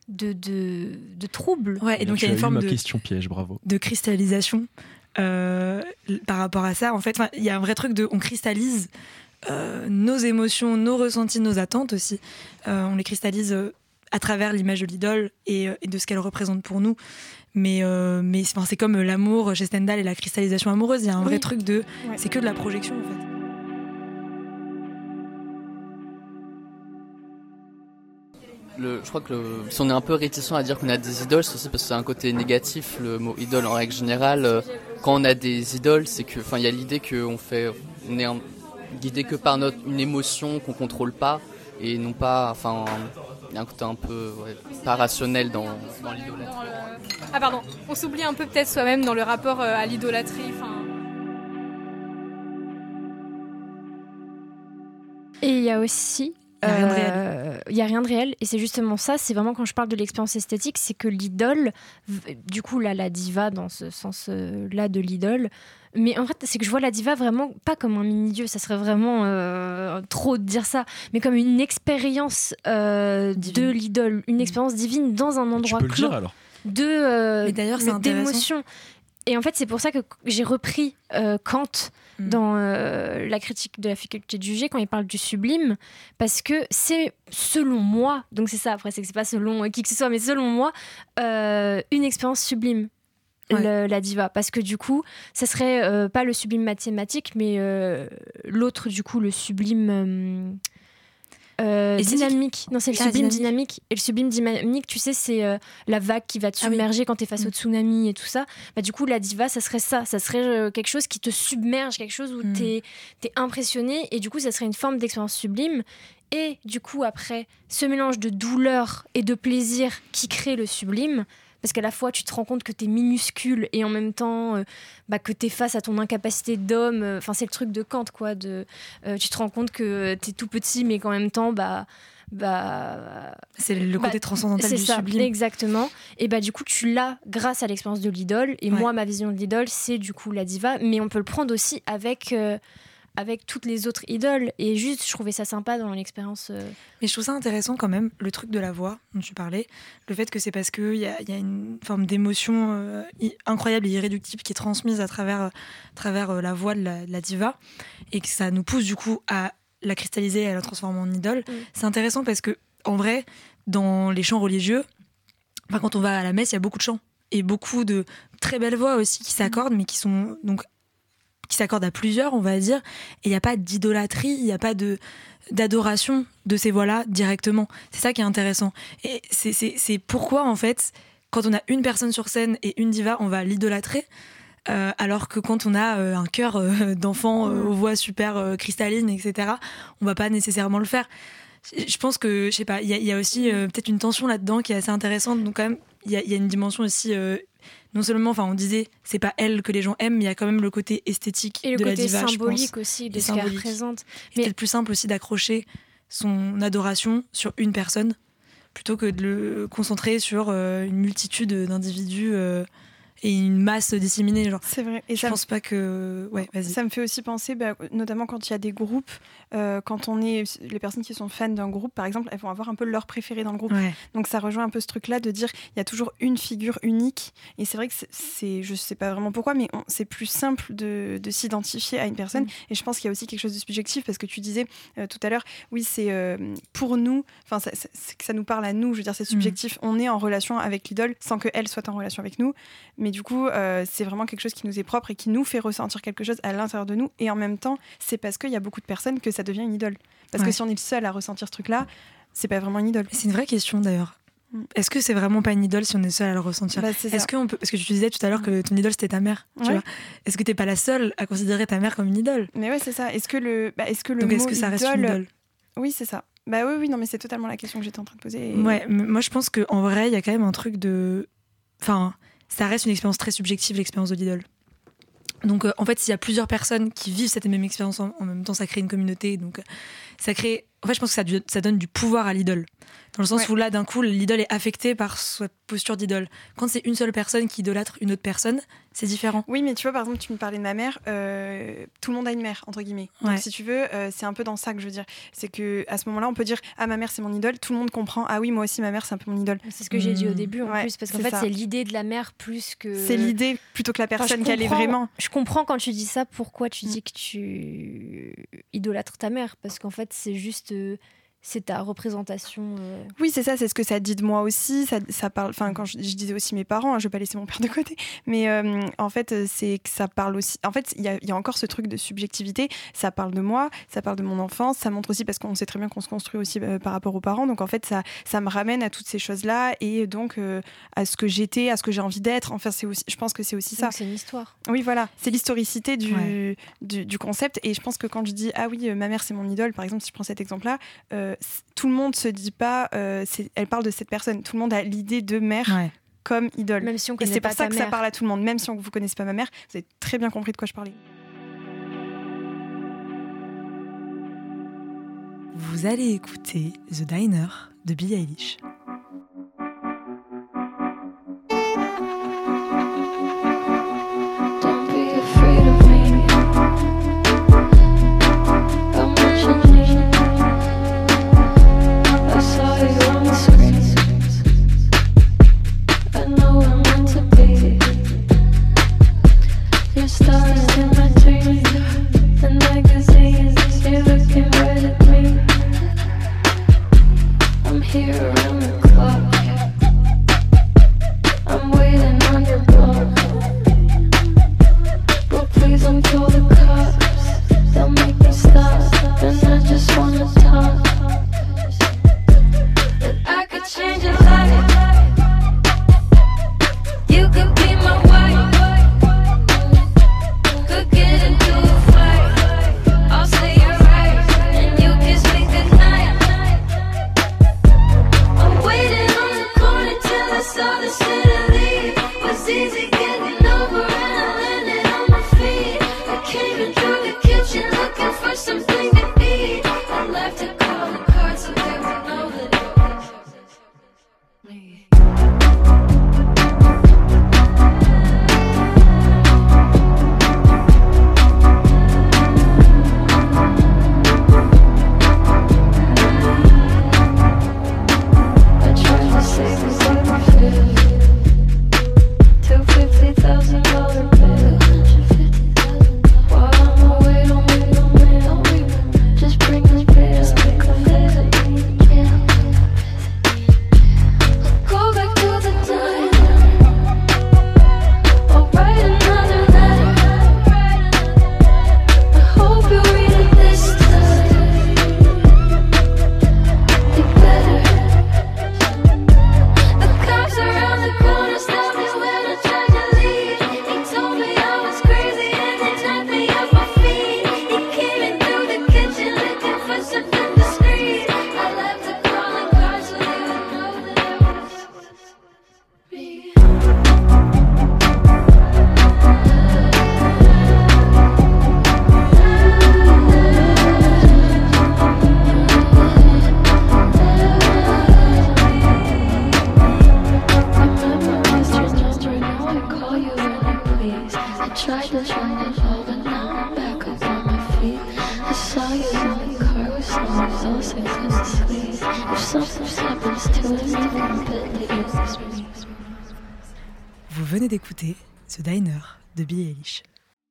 trouble. Ouais, et donc il y a une forme question piège, bravo. De cristallisation par rapport à ça. En fait, il y a un vrai truc on cristallise nos émotions, nos ressentis, nos attentes aussi. On les cristallise à travers l'image de l'idole et de ce qu'elle représente pour nous. Mais c'est comme l'amour chez Stendhal et la cristallisation amoureuse. Il y a un vrai truc c'est que de la projection, en fait. Je crois que si on est un peu réticent à dire qu'on a des idoles, c'est aussi parce que c'est un côté négatif, le mot idole en règle générale. Quand on a des idoles, c'est que, il y a l'idée qu'on est guidé que par une émotion qu'on contrôle pas, et non pas, il y a un côté un peu pas rationnel dans l'idolâtrie. Ah pardon, on s'oublie un peu peut-être soi-même dans le rapport à l'idolâtrie. Et il y a aussi... Il n'y a rien de réel, et c'est justement ça, c'est vraiment quand je parle de l'expérience esthétique, c'est que l'idole, du coup là, la diva dans ce sens-là de l'idole, mais en fait c'est que je vois la diva vraiment pas comme un mini-dieu, ça serait vraiment trop de dire ça, mais comme une expérience de l'idole, une expérience divine dans un endroit clos. Tu peux le dire alors. Mais d'ailleurs, c'est d'émotion. Et en fait, c'est pour ça que j'ai repris Kant dans la critique de la faculté de juger quand il parle du sublime, parce que c'est, selon moi, donc c'est ça, après c'est que c'est pas selon qui que ce soit, mais selon moi, une expérience sublime. La diva, parce que du coup ça serait pas le sublime mathématique, mais l'autre, du coup, le sublime dynamique. Non, c'est le sublime dynamique. Et le sublime dynamique, tu sais, c'est la vague qui va te submerger quand t'es face au tsunami et tout ça. Du coup, la diva, ça serait ça. Ça serait quelque chose qui te submerge, quelque chose où t'es impressionné, et du coup ça serait une forme d'expérience sublime. Et du coup, après, ce mélange de douleur et de plaisir qui crée le sublime, parce qu'à la fois tu te rends compte que t'es minuscule et en même temps que t'es face à ton incapacité d'homme. Enfin, c'est le truc de Kant, quoi. Tu te rends compte que t'es tout petit, mais qu'en même temps, c'est le côté transcendantal du sublime. Exactement. Et du coup, tu l'as grâce à l'expérience de l'idole. Et moi, ma vision de l'idole, c'est du coup la diva, mais on peut le prendre aussi avec toutes les autres idoles. Et juste, je trouvais ça sympa dans l'expérience. Mais je trouve ça intéressant quand même, le truc de la voix dont tu parlais, le fait que c'est parce qu'il y a une forme d'émotion incroyable et irréductible qui est transmise à travers la voix de la diva, et que ça nous pousse du coup à la cristalliser et à la transformer en idole. C'est intéressant parce que, en vrai, dans les chants religieux, quand on va à la messe, il y a beaucoup de chants et beaucoup de très belles voix aussi qui s'accordent, mais qui s'accordent à plusieurs, on va dire, et il n'y a pas d'idolâtrie, il n'y a pas d'adoration de ces voix-là directement. C'est ça qui est intéressant. Et c'est pourquoi, en fait, quand on a une personne sur scène et une diva, on va l'idolâtrer, alors que quand on a un cœur d'enfant aux voix super cristallines, etc., on va pas nécessairement le faire. Je pense que, je sais pas, il y a aussi peut-être une tension là-dedans qui est assez intéressante. Donc quand même, il y a une dimension aussi... non seulement, on disait, c'est pas elle que les gens aiment, mais il y a quand même le côté esthétique de la diva, je pense. Et le côté symbolique aussi de ce qu'elle représente. Mais c'est peut-être plus simple aussi d'accrocher son adoration sur une personne plutôt que de le concentrer sur une multitude d'individus et une masse disséminée. Genre. C'est vrai. Et je pense pas que... Ouais, vas-y. Ça me fait aussi penser, notamment quand il y a des groupes, quand on est... Les personnes qui sont fans d'un groupe, par exemple, elles vont avoir un peu leur préféré dans le groupe. Ouais. Donc ça rejoint un peu ce truc-là de dire il y a toujours une figure unique. Et c'est vrai que je sais pas vraiment pourquoi, mais c'est plus simple de s'identifier à une personne. Et je pense qu'il y a aussi quelque chose de subjectif, parce que tu disais tout à l'heure, oui, c'est pour nous, c'est que ça nous parle à nous, je veux dire, c'est subjectif. On est en relation avec l'idole sans qu'elle soit en relation avec nous. Mais du coup, c'est vraiment quelque chose qui nous est propre et qui nous fait ressentir quelque chose à l'intérieur de nous. Et en même temps, c'est parce qu'il y a beaucoup de personnes que ça devient une idole. Parce que si on est le seul à ressentir ce truc-là, c'est pas vraiment une idole. C'est une vraie question d'ailleurs. Est-ce que c'est vraiment pas une idole si on est seul à le ressentir ? Est-ce qu'on peut... Parce que tu disais tout à l'heure que ton idole c'était ta mère. Tu vois ? Est-ce que t'es pas la seule à considérer ta mère comme une idole ? Mais ouais, c'est ça. Est-ce que le Donc est-ce que ça reste une idole ? Oui, c'est ça. Oui, non, mais c'est totalement la question que j'étais en train de poser. Ouais, moi je pense qu'en vrai, il y a quand même un truc de... Enfin, ça reste une expérience très subjective, l'expérience de l'idole. Donc en fait, s'il y a plusieurs personnes qui vivent cette même expérience en même temps, ça crée une communauté. Donc ça crée... En fait, je pense que ça donne du pouvoir à l'idole. Dans le sens où là, d'un coup, l'idole est affectée par sa posture d'idole. Quand c'est une seule personne qui idolâtre une autre personne, c'est différent. Oui, mais tu vois, par exemple, tu me parlais de ma mère. Tout le monde a une mère, entre guillemets. Donc, si tu veux, c'est un peu dans ça que je veux dire. C'est qu'à ce moment-là, on peut dire « Ah, ma mère, c'est mon idole ». Tout le monde comprend « Ah oui, moi aussi, ma mère, c'est un peu mon idole ». C'est ce que j'ai dit au début, en plus. Parce qu'en fait, c'est l'idée de la mère plus que... C'est l'idée plutôt que la personne qu'elle est vraiment. Je comprends quand tu dis ça, pourquoi tu dis que tu idolâtres ta mère. Parce qu'en fait, c'est juste... c'est ta représentation. Oui, c'est ça, c'est ce que ça dit de moi aussi. Ça parle. Enfin, quand je disais aussi mes parents, je vais pas laisser mon père de côté, mais en fait, c'est que ça parle aussi. En fait, il y a encore ce truc de subjectivité. Ça parle de moi, ça parle de mon enfance. Ça montre aussi parce qu'on sait très bien qu'on se construit aussi par rapport aux parents. Donc en fait, ça me ramène à toutes ces choses-là et donc à ce que j'étais, à ce que j'ai envie d'être. Enfin, c'est aussi. Je pense que c'est aussi ça. Donc c'est une histoire. Oui, voilà. C'est l'historicité du concept. Et je pense que quand je dis ah oui, ma mère c'est mon idole, par exemple, si je prends cet exemple-là. Tout le monde se dit pas elle parle de cette personne, tout le monde a l'idée de mère comme idole, même si on et connaît c'est pas pour ça que ta mère. ça parle à tout le monde, même si vous connaissez pas ma mère, vous avez très bien compris de quoi je parlais. Vous allez écouter The Diner de Billie Eilish. Here around Vous venez d'écouter The Diner de Billie Eilish.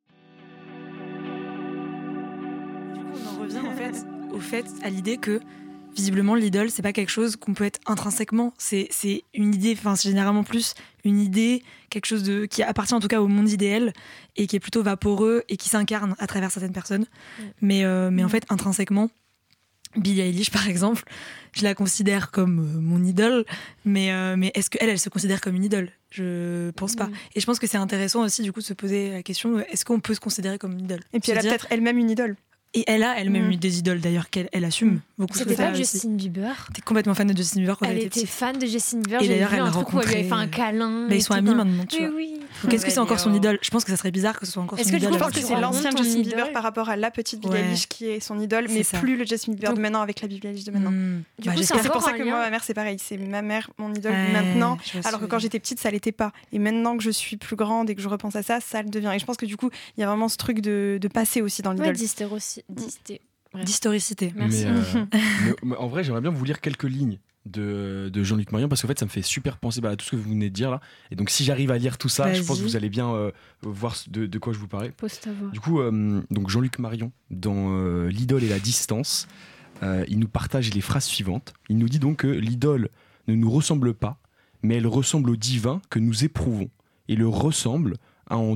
Du coup, on en revient en fait au fait, à l'idée que visiblement l'idole, c'est pas quelque chose qu'on peut être intrinsèquement. C'est une idée, enfin c'est généralement plus une idée, quelque chose qui appartient en tout cas au monde idéal et qui est plutôt vaporeux et qui s'incarne à travers certaines personnes. Mais en fait, intrinsèquement, Billie Eilish, par exemple, je la considère comme mon idole, mais est-ce qu'elle se considère comme une idole ? Je pense pas. Et je pense que c'est intéressant aussi, du coup, de se poser la question, est-ce qu'on peut se considérer comme une idole ? Et puis elle a peut-être elle-même une idole. Et elle a elle-même eu des idoles d'ailleurs qu'elle assume beaucoup. C'était pas Justin Bieber. T'es complètement fan de Justin Bieber quand elle elle était fan de Justin Bieber. Et d'ailleurs, elle a un truc où elle lui avait fait un câlin. Mais ils sont amis maintenant, tu vois. Oui. Donc est-ce que c'est encore son idole ? Je pense que ça serait bizarre que ce soit encore son idole. Je pense que c'est l'ancien Justin Bieber par rapport à la petite Billie Eilish qui est son idole, mais plus le Justin Bieber de maintenant avec la Billie Eilish de maintenant. Du coup, c'est pour ça que moi, ma mère, c'est pareil. C'est ma mère, mon idole maintenant, alors que quand j'étais petite, ça l'était pas. Et maintenant que je suis plus grande et que je repense à ça, ça le devient. Et je pense que du coup, il y a vraiment ce truc de passer aussi dans l'idole. D'historicité. Merci. Mais en vrai, j'aimerais bien vous lire quelques lignes de Jean-Luc Marion parce qu'en fait, ça me fait super penser à tout ce que vous venez de dire là. Et donc, si j'arrive à lire tout ça, je pense que vous allez bien voir de quoi je vous parlais. Pose ta voix. Du coup, donc Jean-Luc Marion, dans L'idole et la distance, il nous partage les phrases suivantes. Il nous dit donc que l'idole ne nous ressemble pas, mais elle ressemble au divin que nous éprouvons et le rassemble, en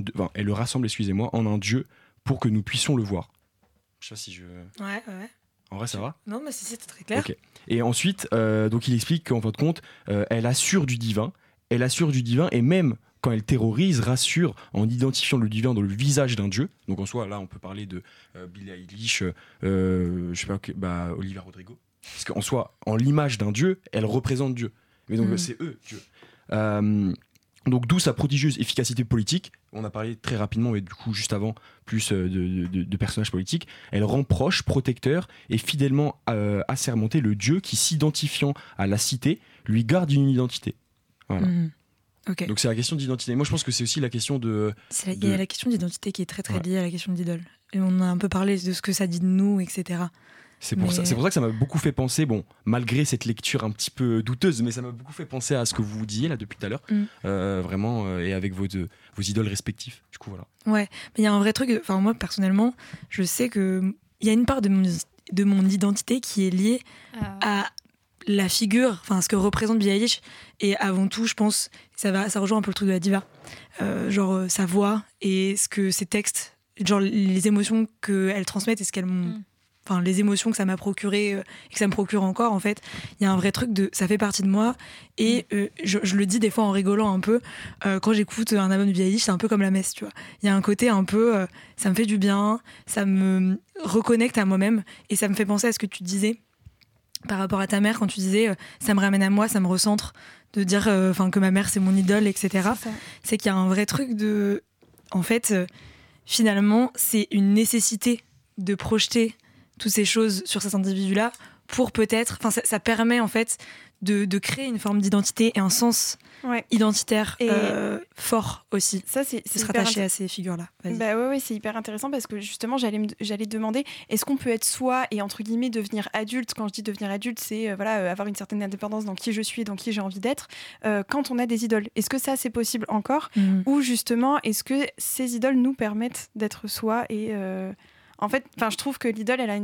un Dieu pour que nous puissions le voir. Je sais pas si je... Ouais. En vrai, ça va ? Non, mais c'est très clair. Okay. Et ensuite, donc il explique qu'en fin de compte, elle assure du divin, et même quand elle terrorise, rassure en identifiant le divin dans le visage d'un dieu. Donc en soi, là, on peut parler de Billie Eilish, je sais pas, Olivia Rodrigo. Parce qu'en soi, en l'image d'un dieu, elle représente Dieu. Mais donc c'est eux, Dieu. Donc d'où sa prodigieuse efficacité politique. On a parlé très rapidement, mais du coup juste avant, plus de personnages politiques. Elle rend proche, protecteur et fidèlement assermenté le Dieu qui, s'identifiant à la cité, lui garde une identité. Voilà. Okay. Donc c'est la question d'identité. Moi je pense que c'est aussi la question de... Il y a la question d'identité qui est très très liée à la question d'idole. Et on a un peu parlé de ce que ça dit de nous, etc. C'est pour ça que ça m'a beaucoup fait penser, malgré cette lecture un petit peu douteuse, mais ça m'a beaucoup fait penser à ce que vous disiez là depuis tout à l'heure, vraiment, et avec vos idoles respectifs. Du coup, voilà. Ouais, mais il y a un vrai truc, moi personnellement, je sais qu'il y a une part de mon identité qui est liée à la figure, ce que représente Billie Eilish, et avant tout, je pense, ça rejoint un peu le truc de la diva, genre sa voix et ce que ses textes, genre les émotions qu'elle transmet et ce qu'elles m'ont... les émotions que ça m'a procuré et que ça me procure encore, en fait, il y a un vrai truc ça fait partie de moi et je le dis des fois en rigolant un peu, quand j'écoute un album de Billie Eilish, c'est un peu comme la messe, tu vois. Il y a un côté un peu, ça me fait du bien, ça me reconnecte à moi-même et ça me fait penser à ce que tu disais par rapport à ta mère quand tu disais ça me ramène à moi, ça me recentre, de dire que ma mère c'est mon idole, etc. C'est qu'il y a un vrai truc de... En fait, finalement, c'est une nécessité de projeter toutes ces choses sur cet individu-là pour peut-être... ça permet en fait de créer une forme d'identité et un sens identitaire fort aussi. Ça, c'est se rattacher à ces figures-là. Oui, c'est hyper intéressant parce que justement, j'allais demander, est-ce qu'on peut être soi et entre guillemets devenir adulte ? Quand je dis devenir adulte, c'est avoir une certaine indépendance dans qui je suis, dans qui j'ai envie d'être, quand on a des idoles. Est-ce que ça, c'est possible encore ? Ou justement, est-ce que ces idoles nous permettent d'être soi et... En fait, je trouve que l'idole, elle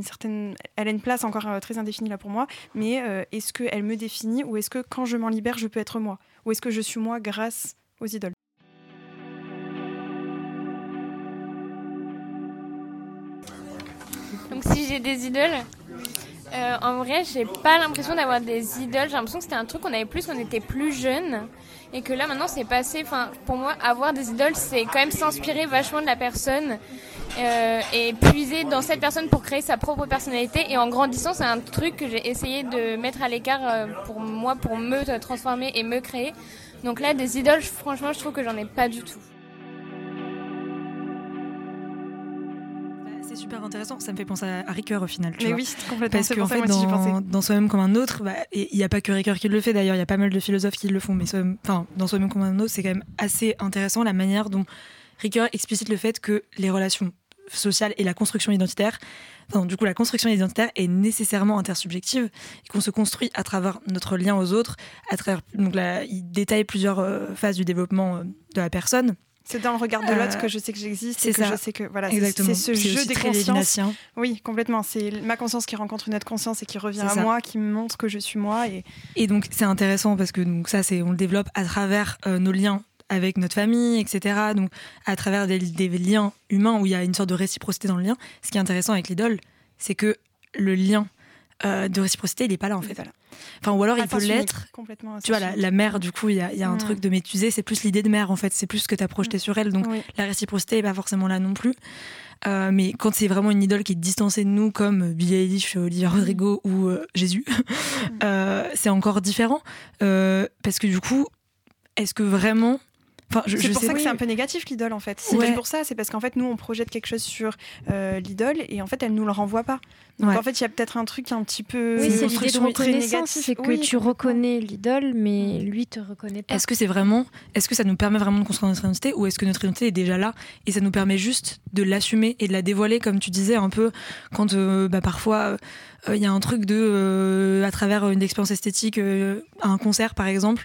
a une place encore très indéfinie là pour moi, mais est-ce qu'elle me définit ou est-ce que quand je m'en libère, je peux être moi ? Ou est-ce que je suis moi grâce aux idoles ? Donc si j'ai des idoles, en vrai, j'ai pas l'impression d'avoir des idoles. J'ai l'impression que c'était un truc qu'on avait plus quand on était plus jeune. Et que là, maintenant, c'est passé. Pour moi, avoir des idoles, c'est quand même s'inspirer vachement de la personne et puiser dans cette personne pour créer sa propre personnalité. Et en grandissant, c'est un truc que j'ai essayé de mettre à l'écart pour moi, pour me transformer et me créer. Donc là, des idoles, franchement, je trouve que j'en ai pas du tout. C'est super intéressant, ça me fait penser à Ricoeur au final. Mais oui, c'est complètement. Parce qu'en fait, dans Soi-même comme un autre, il n'y a pas que Ricoeur qui le fait d'ailleurs, il y a pas mal de philosophes qui le font, mais dans Soi-même comme un autre, c'est quand même assez intéressant la manière dont Ricoeur explicite le fait que les relations sociale et la construction identitaire. Enfin, du coup, la construction identitaire est nécessairement intersubjective et qu'on se construit à travers notre lien aux autres. Donc là, il détaille plusieurs phases du développement de la personne. C'est dans le regard de l'autre que je sais que j'existe. C'est ça. Je sais que voilà, exactement. C'est ce jeu des consciences. Oui, complètement. C'est ma conscience qui rencontre une autre conscience et qui revient à moi, qui me montre que je suis moi. Et donc c'est intéressant parce que donc ça, on le développe à travers nos liens avec notre famille, etc. Donc à travers des liens humains où il y a une sorte de réciprocité dans le lien. Ce qui est intéressant avec l'idole, c'est que le lien de réciprocité, il n'est pas là en fait. Enfin, ou alors il peut l'être. Tu vois, la mère, du coup, il y a un truc de m'épuiser, c'est plus l'idée de mère en fait, c'est plus ce que tu as projeté sur elle. Donc la réciprocité n'est pas forcément là non plus. Mais quand c'est vraiment une idole qui est distancée de nous, comme Billie Eilish, Olivia Rodrigo ou Jésus, c'est encore différent. Parce que du coup, est-ce que vraiment. Enfin, c'est pour ça que c'est un peu négatif l'idole en fait. C'est pour ça, c'est parce qu'en fait nous on projette quelque chose sur l'idole et en fait elle nous le renvoie pas. Donc en fait il y a peut-être un truc un petit peu. Oui, c'est l'idée de reconnaissance, c'est que tu reconnais l'idole, mais lui te reconnaît pas. Est-ce que ça nous permet vraiment de construire notre identité ou est-ce que notre identité est déjà là et ça nous permet juste de l'assumer et de la dévoiler comme tu disais un peu quand parfois il y a un truc à travers une expérience esthétique à un concert par exemple.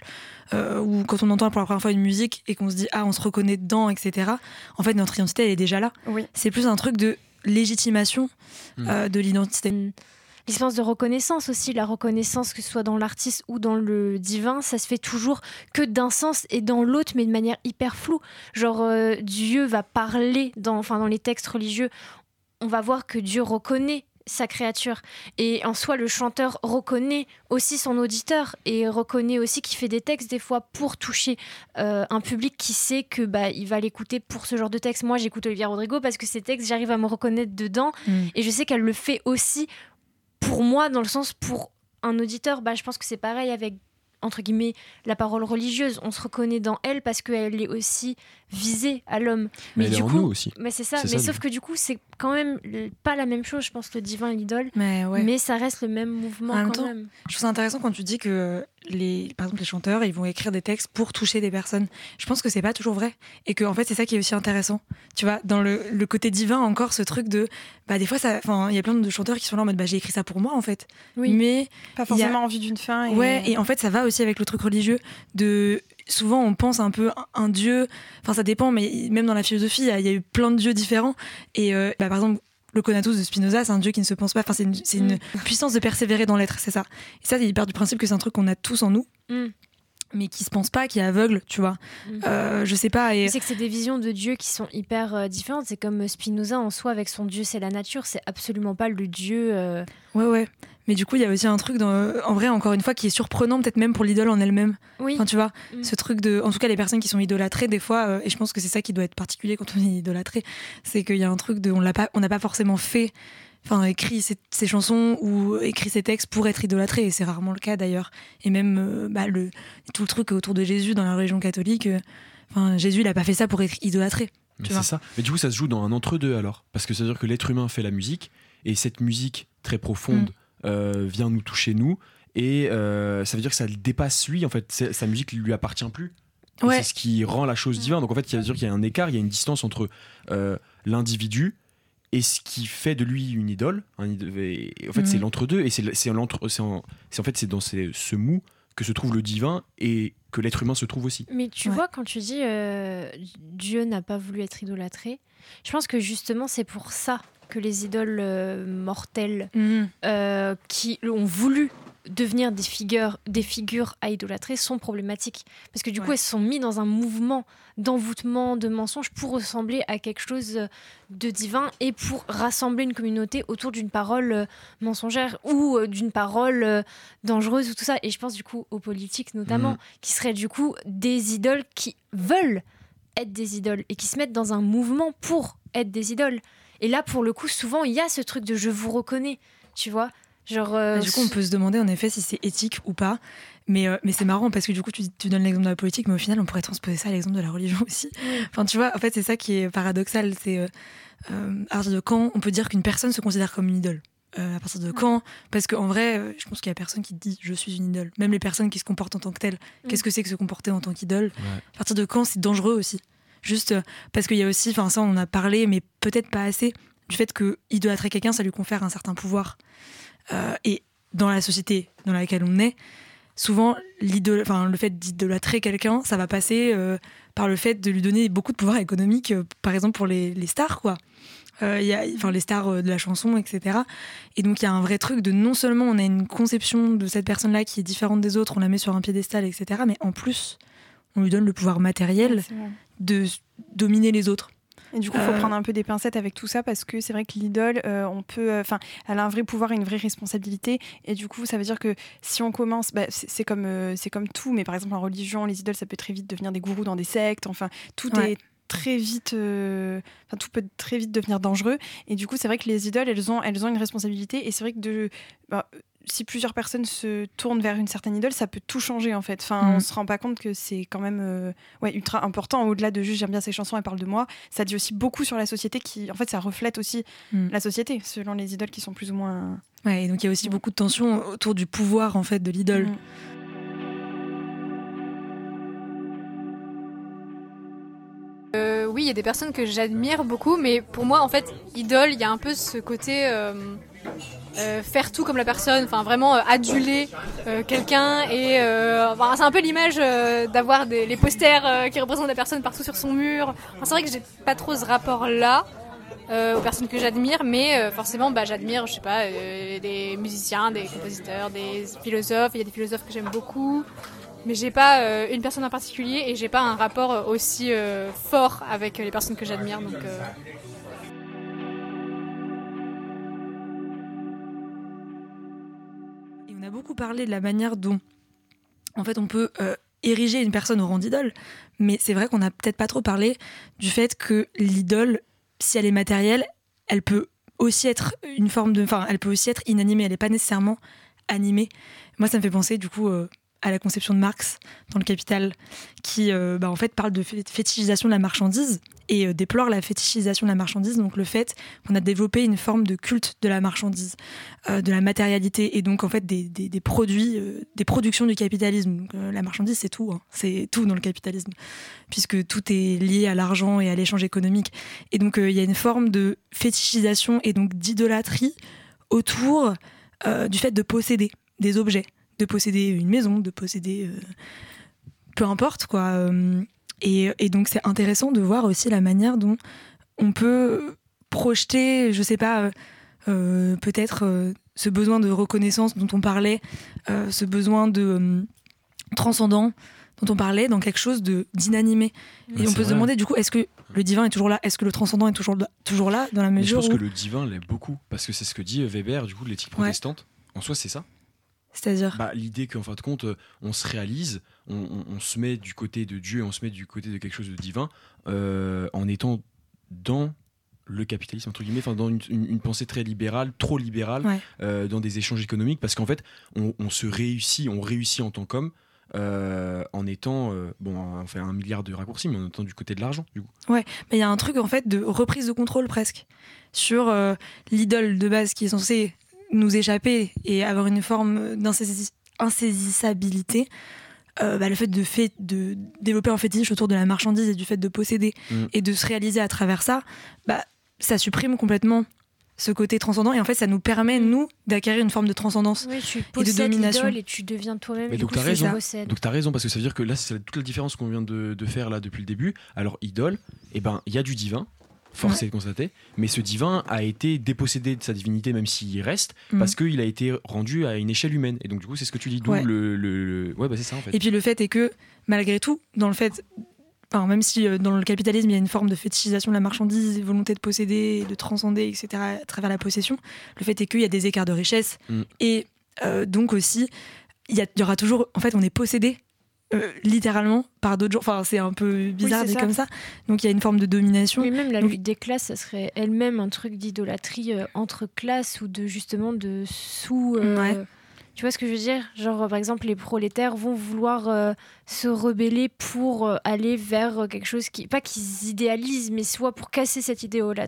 Ou quand on entend pour la première fois une musique et qu'on se dit on se reconnaît dedans, etc. En fait, notre identité, elle est déjà là. Oui. C'est plus un truc de légitimation de l'identité. L'expérience de reconnaissance aussi, la reconnaissance que ce soit dans l'artiste ou dans le divin, ça se fait toujours que d'un sens et dans l'autre, mais de manière hyper floue. Genre, Dieu va parler dans les textes religieux, on va voir que Dieu reconnaît sa créature. Et en soi, le chanteur reconnaît aussi son auditeur et reconnaît aussi qu'il fait des textes des fois pour toucher un public qui sait que il va l'écouter pour ce genre de texte. Moi, j'écoute Olivia Rodrigo parce que ces textes, j'arrive à me reconnaître dedans et je sais qu'elle le fait aussi pour moi, dans le sens pour un auditeur. Je pense que c'est pareil avec entre guillemets la parole religieuse, on se reconnaît dans elle parce qu'elle est aussi visée à l'homme. Mais elle est en nous aussi. Mais c'est ça, sauf que du coup c'est quand même pas la même chose, je pense, le divin et l'idole, mais ça reste le même mouvement quand même. Je trouve ça intéressant quand tu dis que par exemple les chanteurs ils vont écrire des textes pour toucher des personnes. Je pense que c'est pas toujours vrai et que en fait c'est ça qui est aussi intéressant, tu vois, dans le côté divin encore, ce truc de des fois il y a plein de chanteurs qui sont là en mode j'ai écrit ça pour moi en fait, mais pas forcément en vue d'une fin et en fait ça va aussi avec le truc religieux de souvent on pense un peu un dieu, enfin ça dépend, mais même dans la philosophie il y a eu plein de dieux différents et par exemple le Conatus de Spinoza, c'est un dieu qui ne se pense pas, enfin c'est une puissance de persévérer dans l'être, c'est ça. Et ça, il part du principe que c'est un truc qu'on a tous en nous, mais qui se pense pas, qui est aveugle, tu vois. Je sais pas. C'est que c'est des visions de Dieu qui sont hyper différentes. C'est comme Spinoza en soi avec son dieu, c'est la nature, c'est absolument pas le dieu. Ouais. Mais du coup, il y a aussi un truc, en vrai, encore une fois, qui est surprenant, peut-être même pour l'idole en elle-même. Oui. Enfin, tu vois, ce truc de. En tout cas, les personnes qui sont idolâtrées, des fois, et je pense que c'est ça qui doit être particulier quand on est idolâtré, c'est qu'il y a un truc de. On n'a pas forcément fait. Enfin, écrit ces chansons ou écrit ces textes pour être idolâtré, et c'est rarement le cas d'ailleurs. Et même tout le truc autour de Jésus dans la religion catholique, Jésus, il a pas fait ça pour être idolâtré. Mais c'est ça. Mais du coup, ça se joue dans un entre-deux alors. Parce que ça veut dire que l'être humain fait la musique, et cette musique très profonde vient nous toucher, nous, et ça veut dire que ça le dépasse lui, en fait. Sa musique ne lui appartient plus. C'est ce qui rend la chose divine. Donc en fait, ça veut dire qu'il y a un écart, il y a une distance entre l'individu et ce qui fait de lui une idole. Et en fait, c'est l'entre-deux, et c'est dans ce mou que se trouve le divin et que l'être humain se trouve aussi. Mais tu vois, quand tu dis Dieu n'a pas voulu être idolâtré, je pense que justement c'est pour ça que les idoles mortelles qui ont voulu devenir des figures à idolâtrer sont problématiques. Parce que du coup, elles se sont mises dans un mouvement d'envoûtement, de mensonge pour ressembler à quelque chose de divin et pour rassembler une communauté autour d'une parole mensongère ou d'une parole dangereuse ou tout ça. Et je pense du coup aux politiques notamment, qui seraient du coup des idoles qui veulent être des idoles et qui se mettent dans un mouvement pour être des idoles. Et là, pour le coup, souvent, il y a ce truc de « je vous reconnais », tu vois. Genre, du coup, on peut se demander en effet si c'est éthique ou pas. Mais c'est marrant parce que du coup, tu donnes l'exemple de la politique, mais au final, on pourrait transposer ça à l'exemple de la religion aussi. Enfin, tu vois, en fait, c'est ça qui est paradoxal. C'est à partir de quand on peut dire qu'une personne se considère comme une idole. À partir de quand? Parce qu'en vrai, je pense qu'il y a personne qui dit je suis une idole. Même les personnes qui se comportent en tant que telles. Qu'est-ce que c'est que se comporter en tant qu'idole? À partir de quand c'est dangereux aussi? juste parce qu'il y a aussi, enfin ça on en a parlé, mais peut-être pas assez, du fait que idolâtrer quelqu'un, ça lui confère un certain pouvoir. Et dans la société dans laquelle on est, souvent le fait d'idolâtrer quelqu'un, ça va passer par le fait de lui donner beaucoup de pouvoir économique, par exemple pour les stars, quoi. Les stars de la chanson, etc. Et donc il y a un vrai truc de non seulement on a une conception de cette personne-là qui est différente des autres, on la met sur un piédestal, etc. Mais en plus, on lui donne le pouvoir matériel de dominer les autres. Et du coup, il faut prendre un peu des pincettes avec tout ça parce que c'est vrai que l'idole, elle a un vrai pouvoir et une vraie responsabilité. Et du coup, ça veut dire que si on commence, c'est comme tout, mais par exemple en religion, les idoles, ça peut très vite devenir des gourous dans des sectes. Enfin, tout est très vite, tout peut très vite devenir dangereux. Et du coup, c'est vrai que les idoles, elles ont une responsabilité. Et c'est vrai que si plusieurs personnes se tournent vers une certaine idole, ça peut tout changer en fait. Enfin, on se rend pas compte que c'est quand même ultra important. Au-delà de juste j'aime bien ces chansons, elles parlent de moi. Ça dit aussi beaucoup sur la société qui, en fait, ça reflète aussi la société selon les idoles qui sont plus ou moins. Ouais, et donc il y a aussi beaucoup de tensions autour du pouvoir en fait de l'idole. Oui, il y a des personnes que j'admire beaucoup, mais pour moi, en fait, idole, il y a un peu ce côté faire tout comme la personne, enfin vraiment aduler quelqu'un et c'est un peu l'image d'avoir les posters qui représentent la personne partout sur son mur. Enfin, c'est vrai que j'ai pas trop ce rapport-là aux personnes que j'admire, mais forcément, j'admire, je sais pas, des musiciens, des compositeurs, des philosophes. Il y a des philosophes que j'aime beaucoup. Mais j'ai pas une personne en particulier et j'ai pas un rapport aussi fort avec les personnes que j'admire. Donc, Et on a beaucoup parlé de la manière dont, en fait, on peut ériger une personne au rang d'idole, mais c'est vrai qu'on n'a peut-être pas trop parlé du fait que l'idole, si elle est matérielle, elle peut aussi être une forme de, elle peut aussi être inanimée. Elle n'est pas nécessairement animée. Moi, ça me fait penser du coup à la conception de Marx dans Le Capital, qui en fait parle de fétichisation de la marchandise et déplore la fétichisation de la marchandise, donc le fait qu'on a développé une forme de culte de la marchandise, de la matérialité et donc en fait des produits, des productions du capitalisme. Donc, la marchandise, c'est tout, c'est tout dans le capitalisme, puisque tout est lié à l'argent et à l'échange économique. Et donc il y a une forme de fétichisation et donc d'idolâtrie autour du fait de posséder des objets, de posséder une maison, de posséder peu importe quoi. Et donc c'est intéressant de voir aussi la manière dont on peut projeter, je sais pas, peut-être ce besoin de reconnaissance dont on parlait, ce besoin de transcendant dont on parlait dans quelque chose d'inanimé. Et on peut se demander du coup, est-ce que le divin est toujours là ? Est-ce que le transcendant est toujours là dans la mesure où... Je pense que le divin l'est beaucoup, parce que c'est ce que dit Weber, du coup, de l'éthique protestante. En soi, c'est ça. C'est-à-dire l'idée qu'en fin de compte, on se réalise, on se met du côté de Dieu, on se met du côté de quelque chose de divin, en étant dans le capitalisme, entre guillemets, dans une pensée très libérale, trop libérale, dans des échanges économiques, parce qu'en fait, on réussit en tant qu'homme, en étant, on fait un milliard de raccourcis, mais en étant du côté de l'argent, du coup. Ouais, mais il y a un truc, en fait, de reprise de contrôle, presque, sur l'idole de base qui est censée nous échapper et avoir une forme d'insaisissabilité, le fait de développer un fétiche autour de la marchandise et du fait de posséder et de se réaliser à travers ça, ça supprime complètement ce côté transcendant et en fait ça nous permet nous d'acquérir une forme de transcendance et de domination et tu deviens toi-même. Mais donc t'as raison parce que ça veut dire que là c'est toute la différence qu'on vient de faire là depuis le début. Alors idole, il y a du divin, force est de constater, mais ce divin a été dépossédé de sa divinité, même s'il y reste, parce qu'il a été rendu à une échelle humaine. Et donc du coup, c'est ce que tu dis, d'où c'est ça en fait. Et puis le fait est que, malgré tout, dans le fait, même si dans le capitalisme, il y a une forme de fétichisation de la marchandise, volonté de posséder, de transcender, etc., à travers la possession, le fait est qu'il y a des écarts de richesse. Et donc aussi, il y aura toujours, en fait, on est possédé littéralement par d'autres gens, c'est un peu bizarre dit comme ça, donc il y a une forme de domination. Mais même la lutte des classes, ça serait elle-même un truc d'idolâtrie entre classes ou de justement de sous tu vois ce que je veux dire, genre par exemple les prolétaires vont vouloir se rebeller pour aller vers quelque chose qui, pas qu'ils idéalisent, mais soit pour casser cette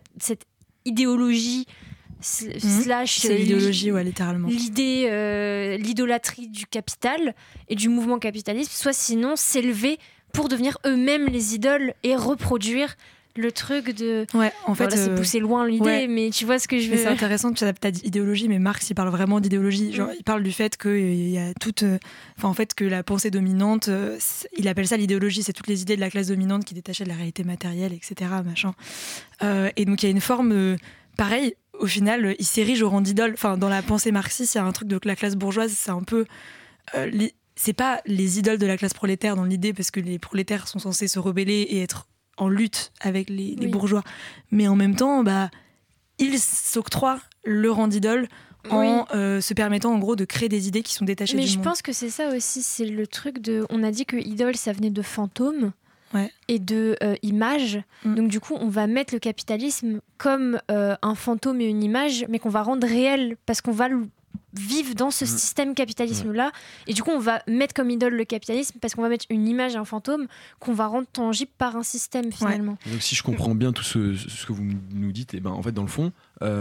idéologie slash c'est l'idéologie, littéralement. L'idolâtrie du capital et du mouvement capitaliste, soit sinon s'élever pour devenir eux-mêmes les idoles et reproduire le truc de... Ouais, en fait... c'est pousser loin l'idée, mais tu vois ce que je veux dire. C'est intéressant que tu as dit idéologie, mais Marx, il parle vraiment d'idéologie. Genre, il parle du fait qu'il y a toute... en fait, que la pensée dominante, il appelle ça l'idéologie, c'est toutes les idées de la classe dominante qui détachaient de la réalité matérielle, etc. Machin. Et donc, il y a une forme... pareil, au final, il s'érige au rang d'idole. Enfin, dans la pensée marxiste, il y a un truc de la classe bourgeoise, c'est un peu... c'est pas les idoles de la classe prolétaire dans l'idée, parce que les prolétaires sont censés se rebeller et être en lutte avec les bourgeois, mais en même temps ils s'octroient le rang d'idole en se permettant en gros de créer des idées qui sont détachées du monde. Mais je pense que c'est ça aussi, c'est le truc de... On a dit que idole ça venait de fantôme et de image, donc du coup on va mettre le capitalisme comme un fantôme et une image, mais qu'on va rendre réel parce qu'on va vivent dans ce système capitalisme-là. Et du coup, on va mettre comme idole le capitalisme parce qu'on va mettre une image, un fantôme qu'on va rendre tangible par un système, finalement. Donc, si je comprends bien tout ce que vous nous dites, et ben, en fait, dans le fond,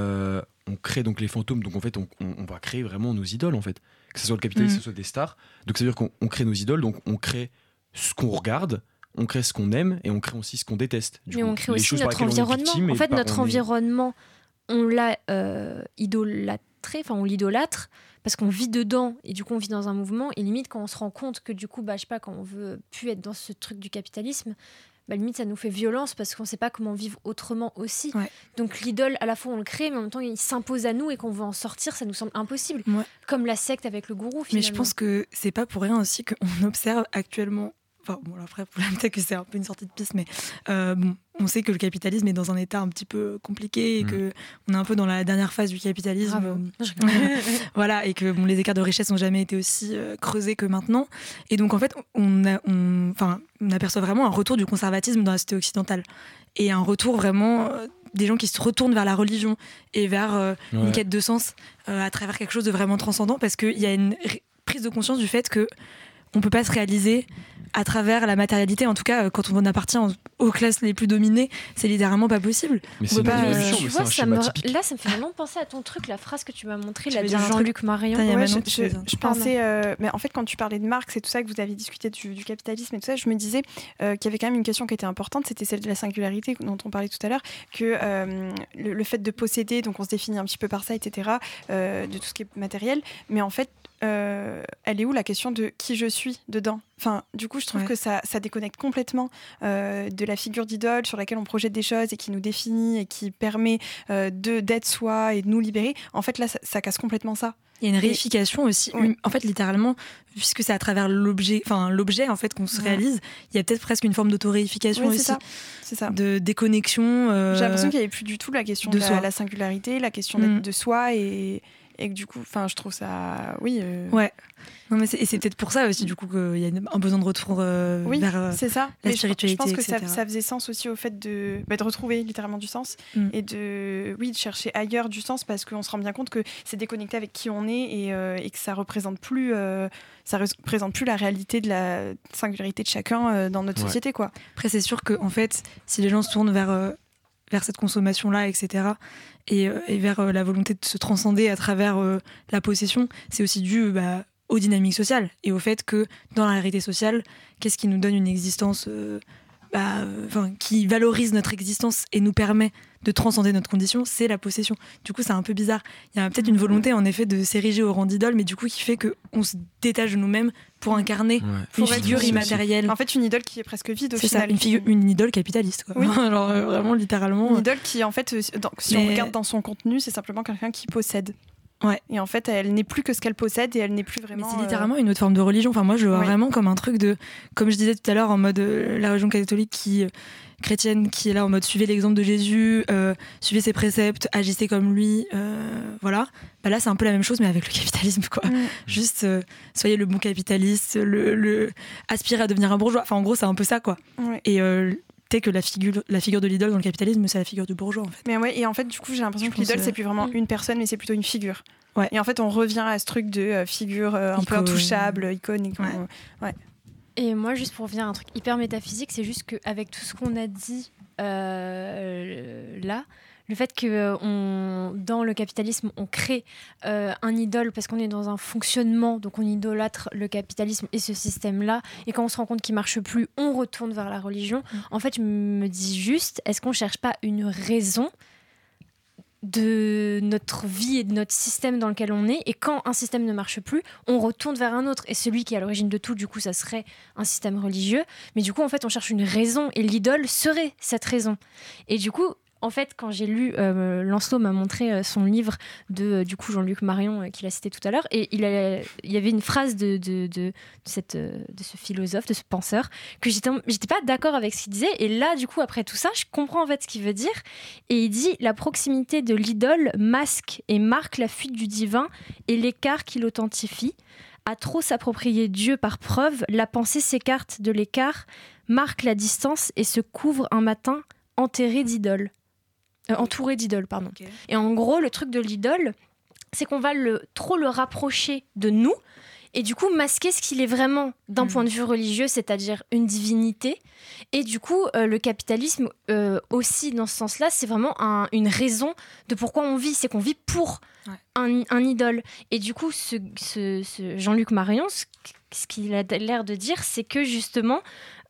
on crée donc les fantômes. Donc, en fait, on va créer vraiment nos idoles, en fait. Que ce soit le capitalisme, que ce soit des stars. Donc, ça veut dire qu'on crée nos idoles. Donc, on crée ce qu'on regarde, on crée ce qu'on aime et on crée aussi ce qu'on déteste. Mais on crée aussi notre environnement. En fait, notre environnement, on l'a idolâtré. Enfin, on l'idolâtre parce qu'on vit dedans et du coup on vit dans un mouvement et limite quand on se rend compte que du coup je sais pas, quand on veut plus être dans ce truc du capitalisme, limite ça nous fait violence parce qu'on sait pas comment vivre autrement aussi. Donc l'idole, à la fois on le crée mais en même temps il s'impose à nous et qu'on veut en sortir, ça nous semble impossible, comme la secte avec le gourou finalement. Mais je pense que c'est pas pour rien aussi qu'on observe actuellement, enfin bon après peut-être que c'est un peu une sortie de piste, mais on sait que le capitalisme est dans un état un petit peu compliqué et que on est un peu dans la dernière phase du capitalisme. Voilà, et que les écarts de richesse n'ont jamais été aussi creusés que maintenant. Et donc en fait, on aperçoit vraiment un retour du conservatisme dans la société occidentale et un retour vraiment des gens qui se retournent vers la religion et vers une quête de sens à travers quelque chose de vraiment transcendant, parce qu'il y a une prise de conscience du fait que on peut pas se réaliser à travers la matérialité, en tout cas quand on appartient aux classes les plus dominées, c'est littéralement pas possible. Mais c'est pas, tu vois, ça me fait vraiment penser à ton truc, la phrase que tu m'as montrée là, de Jean-Luc Marion. Je pensais, mais en fait quand tu parlais de Marx et tout ça, que vous aviez discuté du capitalisme et tout ça, je me disais qu'il y avait quand même une question qui était importante, c'était celle de la singularité dont on parlait tout à l'heure, que le fait de posséder, donc on se définit un petit peu par ça, etc., de tout ce qui est matériel, mais en fait elle est où la question de qui je suis dedans? Enfin, du coup, je trouve que ça déconnecte complètement de la figure d'idole sur laquelle on projette des choses et qui nous définit et qui permet d'être soi et de nous libérer. En fait, là, ça casse complètement ça. Il y a une réification aussi. En fait, littéralement, puisque c'est à travers l'objet en fait qu'on se réalise, il y a peut-être presque une forme d'auto-réification aussi. C'est ça. De déconnexion. J'ai l'impression qu'il n'y avait plus du tout la question de la singularité, la question d'être de soi et que du coup, je trouve ça, ouais. Non, mais c'est peut-être pour ça aussi, du coup, qu'il y a un besoin de retour vers c'est ça. La spiritualité. Je pense que etc. ça faisait sens aussi au fait de retrouver littéralement du sens et de chercher ailleurs du sens, parce qu'on se rend bien compte que c'est déconnecté avec qui on est et que ça représente plus la réalité de la singularité de chacun dans notre société, quoi. Après, c'est sûr que en fait, si les gens se tournent vers cette consommation-là, etc., et vers la volonté de se transcender à travers la possession, c'est aussi dû aux dynamiques sociales et au fait que dans la réalité sociale, qu'est-ce qui nous donne une existence qui valorise notre existence et nous permet de transcender notre condition, c'est la possession. Du coup, c'est un peu bizarre. Il y a peut-être une volonté, en effet, de s'ériger au rang d'idole, mais du coup, qui fait qu'on se détache de nous-mêmes pour incarner une figure immatérielle. En fait, une idole qui est presque vide au final. C'est ça, une idole capitaliste, quoi. Oui. Alors, vraiment, littéralement. Une idole qui, en fait, si on regarde dans son contenu, c'est simplement quelqu'un qui possède. Ouais. Et en fait, elle n'est plus que ce qu'elle possède et elle n'est plus vraiment. Mais c'est littéralement une autre forme de religion. Enfin, moi, je le vois vraiment comme un truc de, comme je disais tout à l'heure, en mode la religion catholique chrétienne qui est là en mode suivez l'exemple de Jésus, suivez ses préceptes, agissez comme lui, voilà. Là, c'est un peu la même chose, mais avec le capitalisme, quoi. Juste, soyez le bon capitaliste, aspirez à devenir un bourgeois. Enfin, en gros, c'est un peu ça, quoi. Et peut-être que la figure de l'idole dans le capitalisme, c'est la figure du bourgeois, en fait. Mais ouais, et en fait, du coup, j'ai l'impression que l'idole, c'est plus vraiment une personne, mais c'est plutôt une figure. Ouais. Et en fait, on revient à ce truc de figure un peu intouchable, iconique. Ouais. Et moi, juste pour revenir à un truc hyper métaphysique, c'est juste qu'avec tout ce qu'on a dit là, le fait que dans le capitalisme, on crée un idole parce qu'on est dans un fonctionnement, donc on idolâtre le capitalisme et ce système-là, et quand on se rend compte qu'il marche plus, on retourne vers la religion. En fait, je me dis juste, est-ce qu'on cherche pas une raison de notre vie et de notre système dans lequel on est, et quand un système ne marche plus, on retourne vers un autre, et celui qui est à l'origine de tout, du coup, ça serait un système religieux, mais du coup, en fait, on cherche une raison, et l'idole serait cette raison. Et du coup, en fait, quand j'ai lu, Lancelot m'a montré son livre de du coup Jean-Luc Marion qu'il a cité tout à l'heure, et il y avait une phrase de ce philosophe, de ce penseur, que j'étais pas d'accord avec ce qu'il disait, et là, du coup, après tout ça, je comprends en fait ce qu'il veut dire, et il dit: la proximité de l'idole masque et marque la fuite du divin et l'écart qui l'authentifie. À trop s'approprier Dieu par preuve, la pensée s'écarte de l'écart, marque la distance et se couvre un matin entouré d'idoles. Okay. Et en gros, le truc de l'idole, c'est qu'on va trop le rapprocher de nous, et du coup masquer ce qu'il est vraiment d'un point de vue religieux, c'est-à-dire une divinité. Et du coup, le capitalisme aussi, dans ce sens-là, c'est vraiment une raison de pourquoi on vit, c'est qu'on vit pour un idole. Et du coup, ce Jean-Luc Marion, ce qu'il a l'air de dire, c'est que justement,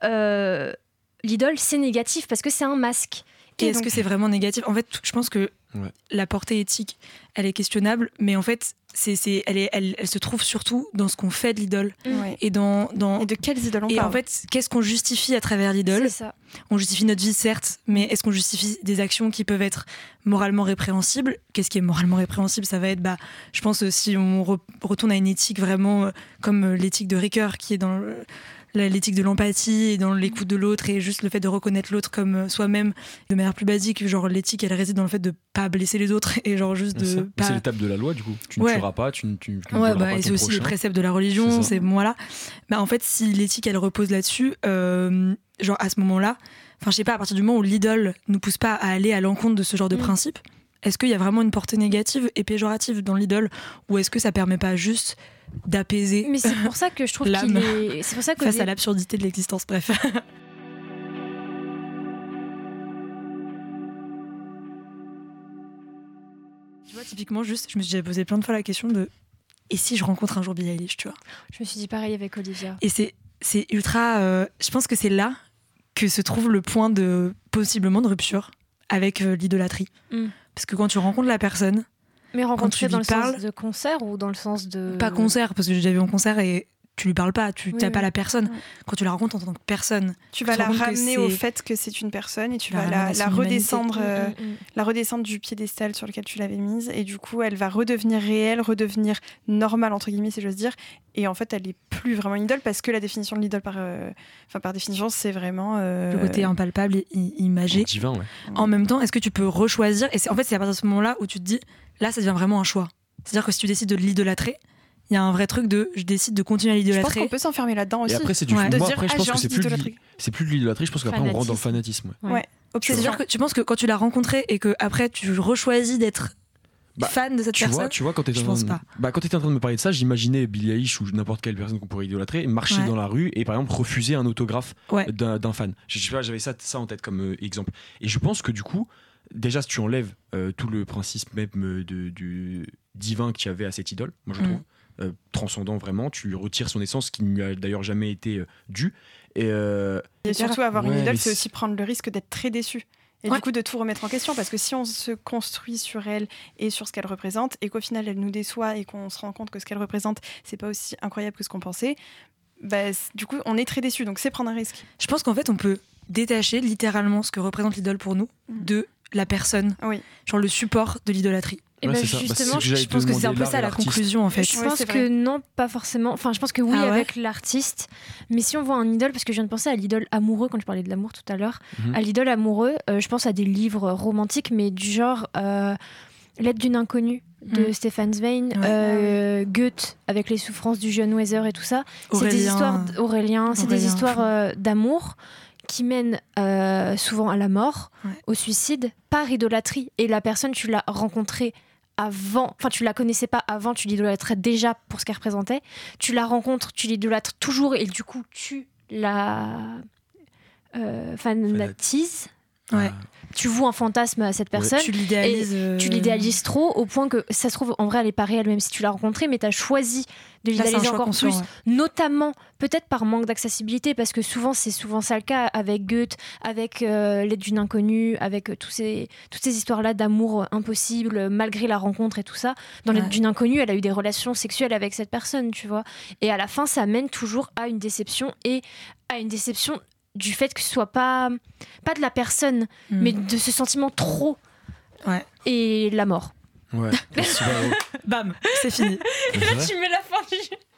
l'idole, c'est négatif, parce que c'est un masque. Et est-ce que c'est vraiment négatif ? En fait, je pense que la portée éthique, elle est questionnable, mais en fait, elle se trouve surtout dans ce qu'on fait de l'idole. Et de quelles idoles on parle. Et en fait, qu'est-ce qu'on justifie à travers l'idole ? C'est ça. On justifie notre vie, certes, mais est-ce qu'on justifie des actions qui peuvent être moralement répréhensibles ? Qu'est-ce qui est moralement répréhensible ? Ça va être, je pense, si on retourne à une éthique vraiment comme l'éthique de Ricoeur, qui est dans l'éthique de l'empathie et dans l'écoute de l'autre, et juste le fait de reconnaître l'autre comme soi-même de manière plus basique. Genre, l'éthique, elle réside dans le fait de pas blesser les autres, et genre juste de pas... C'est l'étape de la loi, du coup. Tu ne tueras pas, tu ne voleras pas et ton c'est aussi prochain. les préceptes de la religion, c'est voilà. En fait, si l'éthique, elle repose là-dessus, genre à ce moment-là, enfin, je sais pas, à partir du moment où l'idole nous pousse pas à aller à l'encontre de ce genre de principe, est-ce qu'il y a vraiment une portée négative et péjorative dans l'idole, ou est-ce que ça permet pas juste d'apaiser? Mais c'est pour ça que je trouve l'âme c'est pour ça que face à l'absurdité de l'existence, bref. Tu vois, typiquement, juste, je me suis déjà posé plein de fois la question de et si je rencontre un jour Billie Eilish, tu vois. Je me suis dit pareil avec Olivia. Et c'est ultra... je pense que c'est là que se trouve le point de possiblement de rupture avec l'idolâtrie. Parce que quand tu rencontres la personne... Mais rencontrer dans le sens de concert ou dans le sens de... Pas concert, parce que j'ai déjà vu en concert et tu lui parles pas, tu n'as pas la personne. Quand tu la rencontres en tant que personne... Tu vas la ramener au fait que c'est une personne et tu vas la redescendre, la redescendre du piédestal sur lequel tu l'avais mise, et du coup elle va redevenir réelle, redevenir normale entre guillemets si j'ose dire, et en fait elle est plus vraiment une idole, parce que la définition de l'idole par définition c'est vraiment... le côté impalpable et imagé. Divin, ouais. En même temps, est-ce que tu peux rechoisir, et en fait c'est à partir de ce moment-là où tu te dis, là ça devient vraiment un choix. C'est-à-dire que si tu décides de l'idolâtrer, il y a un vrai truc de je décide de continuer à l'idolâtrer. Je pense qu'on peut s'enfermer là-dedans aussi. Et après, c'est du de moi, dire, après, je pense que c'est plus de l'idolâtrie, je pense qu'après on rentre dans le fanatisme. fanatisme. C'est-à-dire que tu penses que quand tu l'as rencontré et que après tu rechoisis d'être fan de cette personne. Tu vois, quand t'étais en train de me parler de ça, j'imaginais Billie Eilish ou n'importe quelle personne qu'on pourrait idolâtrer marcher dans la rue et par exemple refuser un autographe d'un fan. Je sais pas, j'avais ça en tête comme exemple. Et je pense que du coup, déjà si tu enlèves tout le principe même du divin qu'il y avait à cette idole, moi je trouve, transcendant vraiment, tu retires son essence qui ne lui a d'ailleurs jamais été due. Et surtout avoir une idole, c'est aussi prendre le risque d'être très déçu. Et du coup, de tout remettre en question, parce que si on se construit sur elle et sur ce qu'elle représente, et qu'au final elle nous déçoit et qu'on se rend compte que ce qu'elle représente, c'est pas aussi incroyable que ce qu'on pensait, du coup, on est très déçu. Donc c'est prendre un risque. Je pense qu'en fait, on peut détacher littéralement ce que représente l'idole pour nous de la personne, genre le support de l'idolâtrie. Et justement, je pense que c'est un peu ça la conclusion en fait. Je pense que non, pas forcément. Enfin, je pense que oui, avec l'artiste. Mais si on voit un idole, parce que je viens de penser à l'idole amoureux quand je parlais de l'amour tout à l'heure, à l'idole amoureux, je pense à des livres romantiques, mais du genre L'aide d'une inconnue de Stefan Zweig, Goethe avec les souffrances du jeune Weser et tout ça. C'est des histoires d'Aurélien, c'est des histoires d'amour qui mènent souvent à la mort, au suicide, par idolâtrie. Et la personne, tu l'as rencontrée avant, enfin tu la connaissais pas avant, tu l'idolâtrais déjà pour ce qu'elle représentait. Tu la rencontres, tu l'idolâtres toujours, et du coup tu la fanatises. Ouais. Tu voues un fantasme à cette personne. Ouais, tu l'idéalises trop au point que ça se trouve, en vrai, elle n'est pas réelle, même si tu l'as rencontrée, mais tu as choisi de l'idéaliser encore plus, notamment peut-être par manque d'accessibilité, parce que c'est souvent ça le cas avec Goethe, avec L'aide d'une inconnue, avec toutes ces histoires-là d'amour impossible, malgré la rencontre et tout ça. Dans L'aide d'une inconnue, elle a eu des relations sexuelles avec cette personne, tu vois. Et à la fin, ça mène toujours à une déception, et à une déception du fait que ce soit pas de la personne, mais de ce sentiment trop. Ouais. Et la mort. Ouais. Bam, c'est fini. Et là, tu mets la fin du jeu.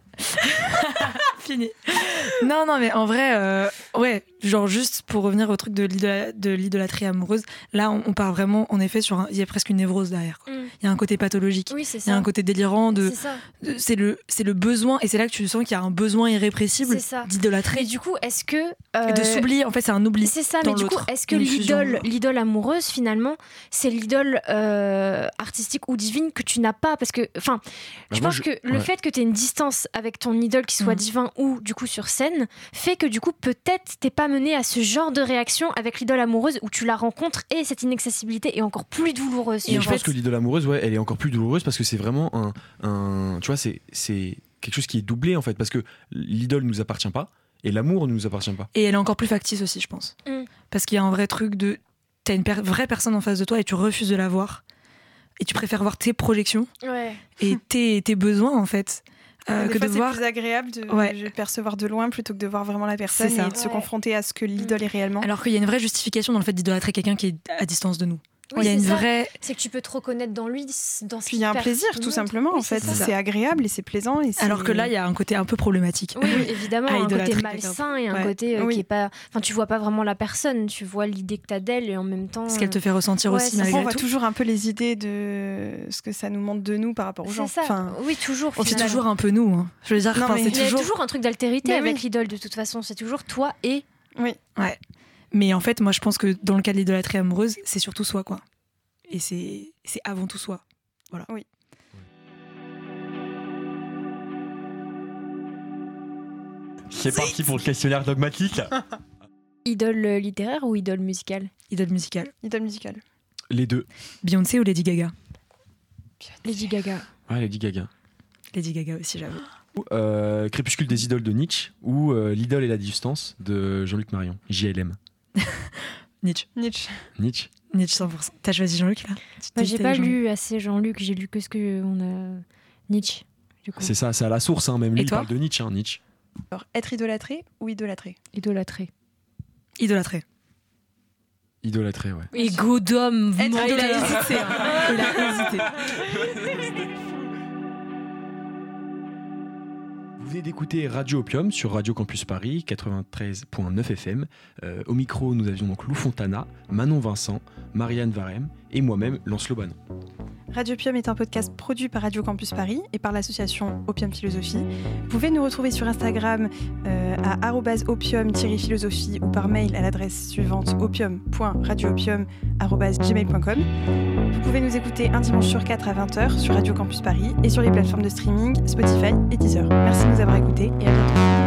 Fini. Non, mais en vrai, ouais, genre juste pour revenir au truc de l'idolâtrie amoureuse, là, on part vraiment, en effet, il y a presque une névrose derrière. Il y a un côté pathologique. Oui, c'est ça. Il y a un côté délirant c'est le besoin, et c'est là que tu sens qu'il y a un besoin irrépressible d'idolâtrer. Et du coup, est-ce que et de s'oublier, en fait, c'est un oubli. C'est ça, mais du coup, est-ce que l'idole amoureuse, finalement, c'est l'idole artistique ou divine que tu n'as pas? Parce que, enfin, je pense que le fait que tu aies une distance avec ton idole, qui soit divin ou du coup sur scène, fait que du coup peut-être t'es pas mené à ce genre de réaction avec l'idole amoureuse où tu la rencontres et cette inaccessibilité est encore plus douloureuse. Et je pense que l'idole amoureuse, elle est encore plus douloureuse parce que c'est vraiment tu vois, c'est quelque chose qui est doublé en fait, parce que l'idole nous appartient pas et l'amour ne nous appartient pas. Et elle est encore plus factice aussi, je pense, parce qu'il y a un vrai truc de t'as une vraie personne en face de toi et tu refuses de la voir et tu préfères voir tes projections et tes besoins en fait. Des fois, c'est plus agréable de percevoir de loin plutôt que de voir vraiment la personne et de se confronter à ce que l'idole est réellement. Alors qu'il y a une vraie justification dans le fait d'idolâtrer quelqu'un qui est à distance de nous. Oui, il y a une vraie... C'est que tu peux te reconnaître dans lui, dans ce Puis il y a un plaisir, tout simplement, en fait. C'est agréable et c'est plaisant. Alors que là, il y a un côté un peu problématique. Oui, évidemment, un côté malsain et un côté qui est pas... Enfin, tu vois pas vraiment la personne, tu vois l'idée que t'as d'elle et en même temps... Ce qu'elle te fait ressentir aussi, malgré tout. On voit toujours un peu les idées de ce que ça nous montre de nous par rapport aux gens. C'est ça, oui, toujours. On fait toujours un peu nous, hein. Je veux dire, il y a toujours un truc d'altérité avec l'idole, de toute façon. C'est toujours toi et... Oui. Ouais. Mais en fait, moi, je pense que dans le cas de l'idolâtrie amoureuse, c'est surtout soi, quoi. Et c'est avant tout soi. Voilà. Oui. C'est parti pour le questionnaire dogmatique. Idole littéraire ou idole musicale? Idole musicale. Idole musicale. Les deux. Beyoncé ou Lady Gaga? Lady Gaga. Ouais, Lady Gaga. Lady Gaga aussi, j'avoue. Crépuscule des idoles de Nietzsche ou L'idole et la distance de Jean-Luc Marion. JLM. Nietzsche. 100%. T'as choisi Jean-Luc là? J'ai pas lu assez Jean-Luc, j'ai lu que ce qu'on a. Nietzsche. C'est ça, c'est à la source, hein, même lui il parle de Nietzsche. Nietzsche. Alors, être idolâtré ou idolâtré? Idolâtré. Idolâtré. Idolâtré, ouais. Ego d'homme, il a hésité. Il a hésité. Vous venez d'écouter Radio Opium sur Radio Campus Paris 93.9 FM. Au micro, nous avions donc Lou Fontana, Manon Vincent, Marianne Varem et moi-même, Lancelot Banon. Radio Opium est un podcast produit par Radio Campus Paris et par l'association Opium Philosophie. Vous pouvez nous retrouver sur Instagram à @opium-philosophie ou par mail à l'adresse suivante opium.radioopium@gmail.com. Vous pouvez nous écouter un dimanche sur 4 à 20h sur Radio Campus Paris et sur les plateformes de streaming Spotify et Deezer. Merci de nous avoir écoutés et à bientôt.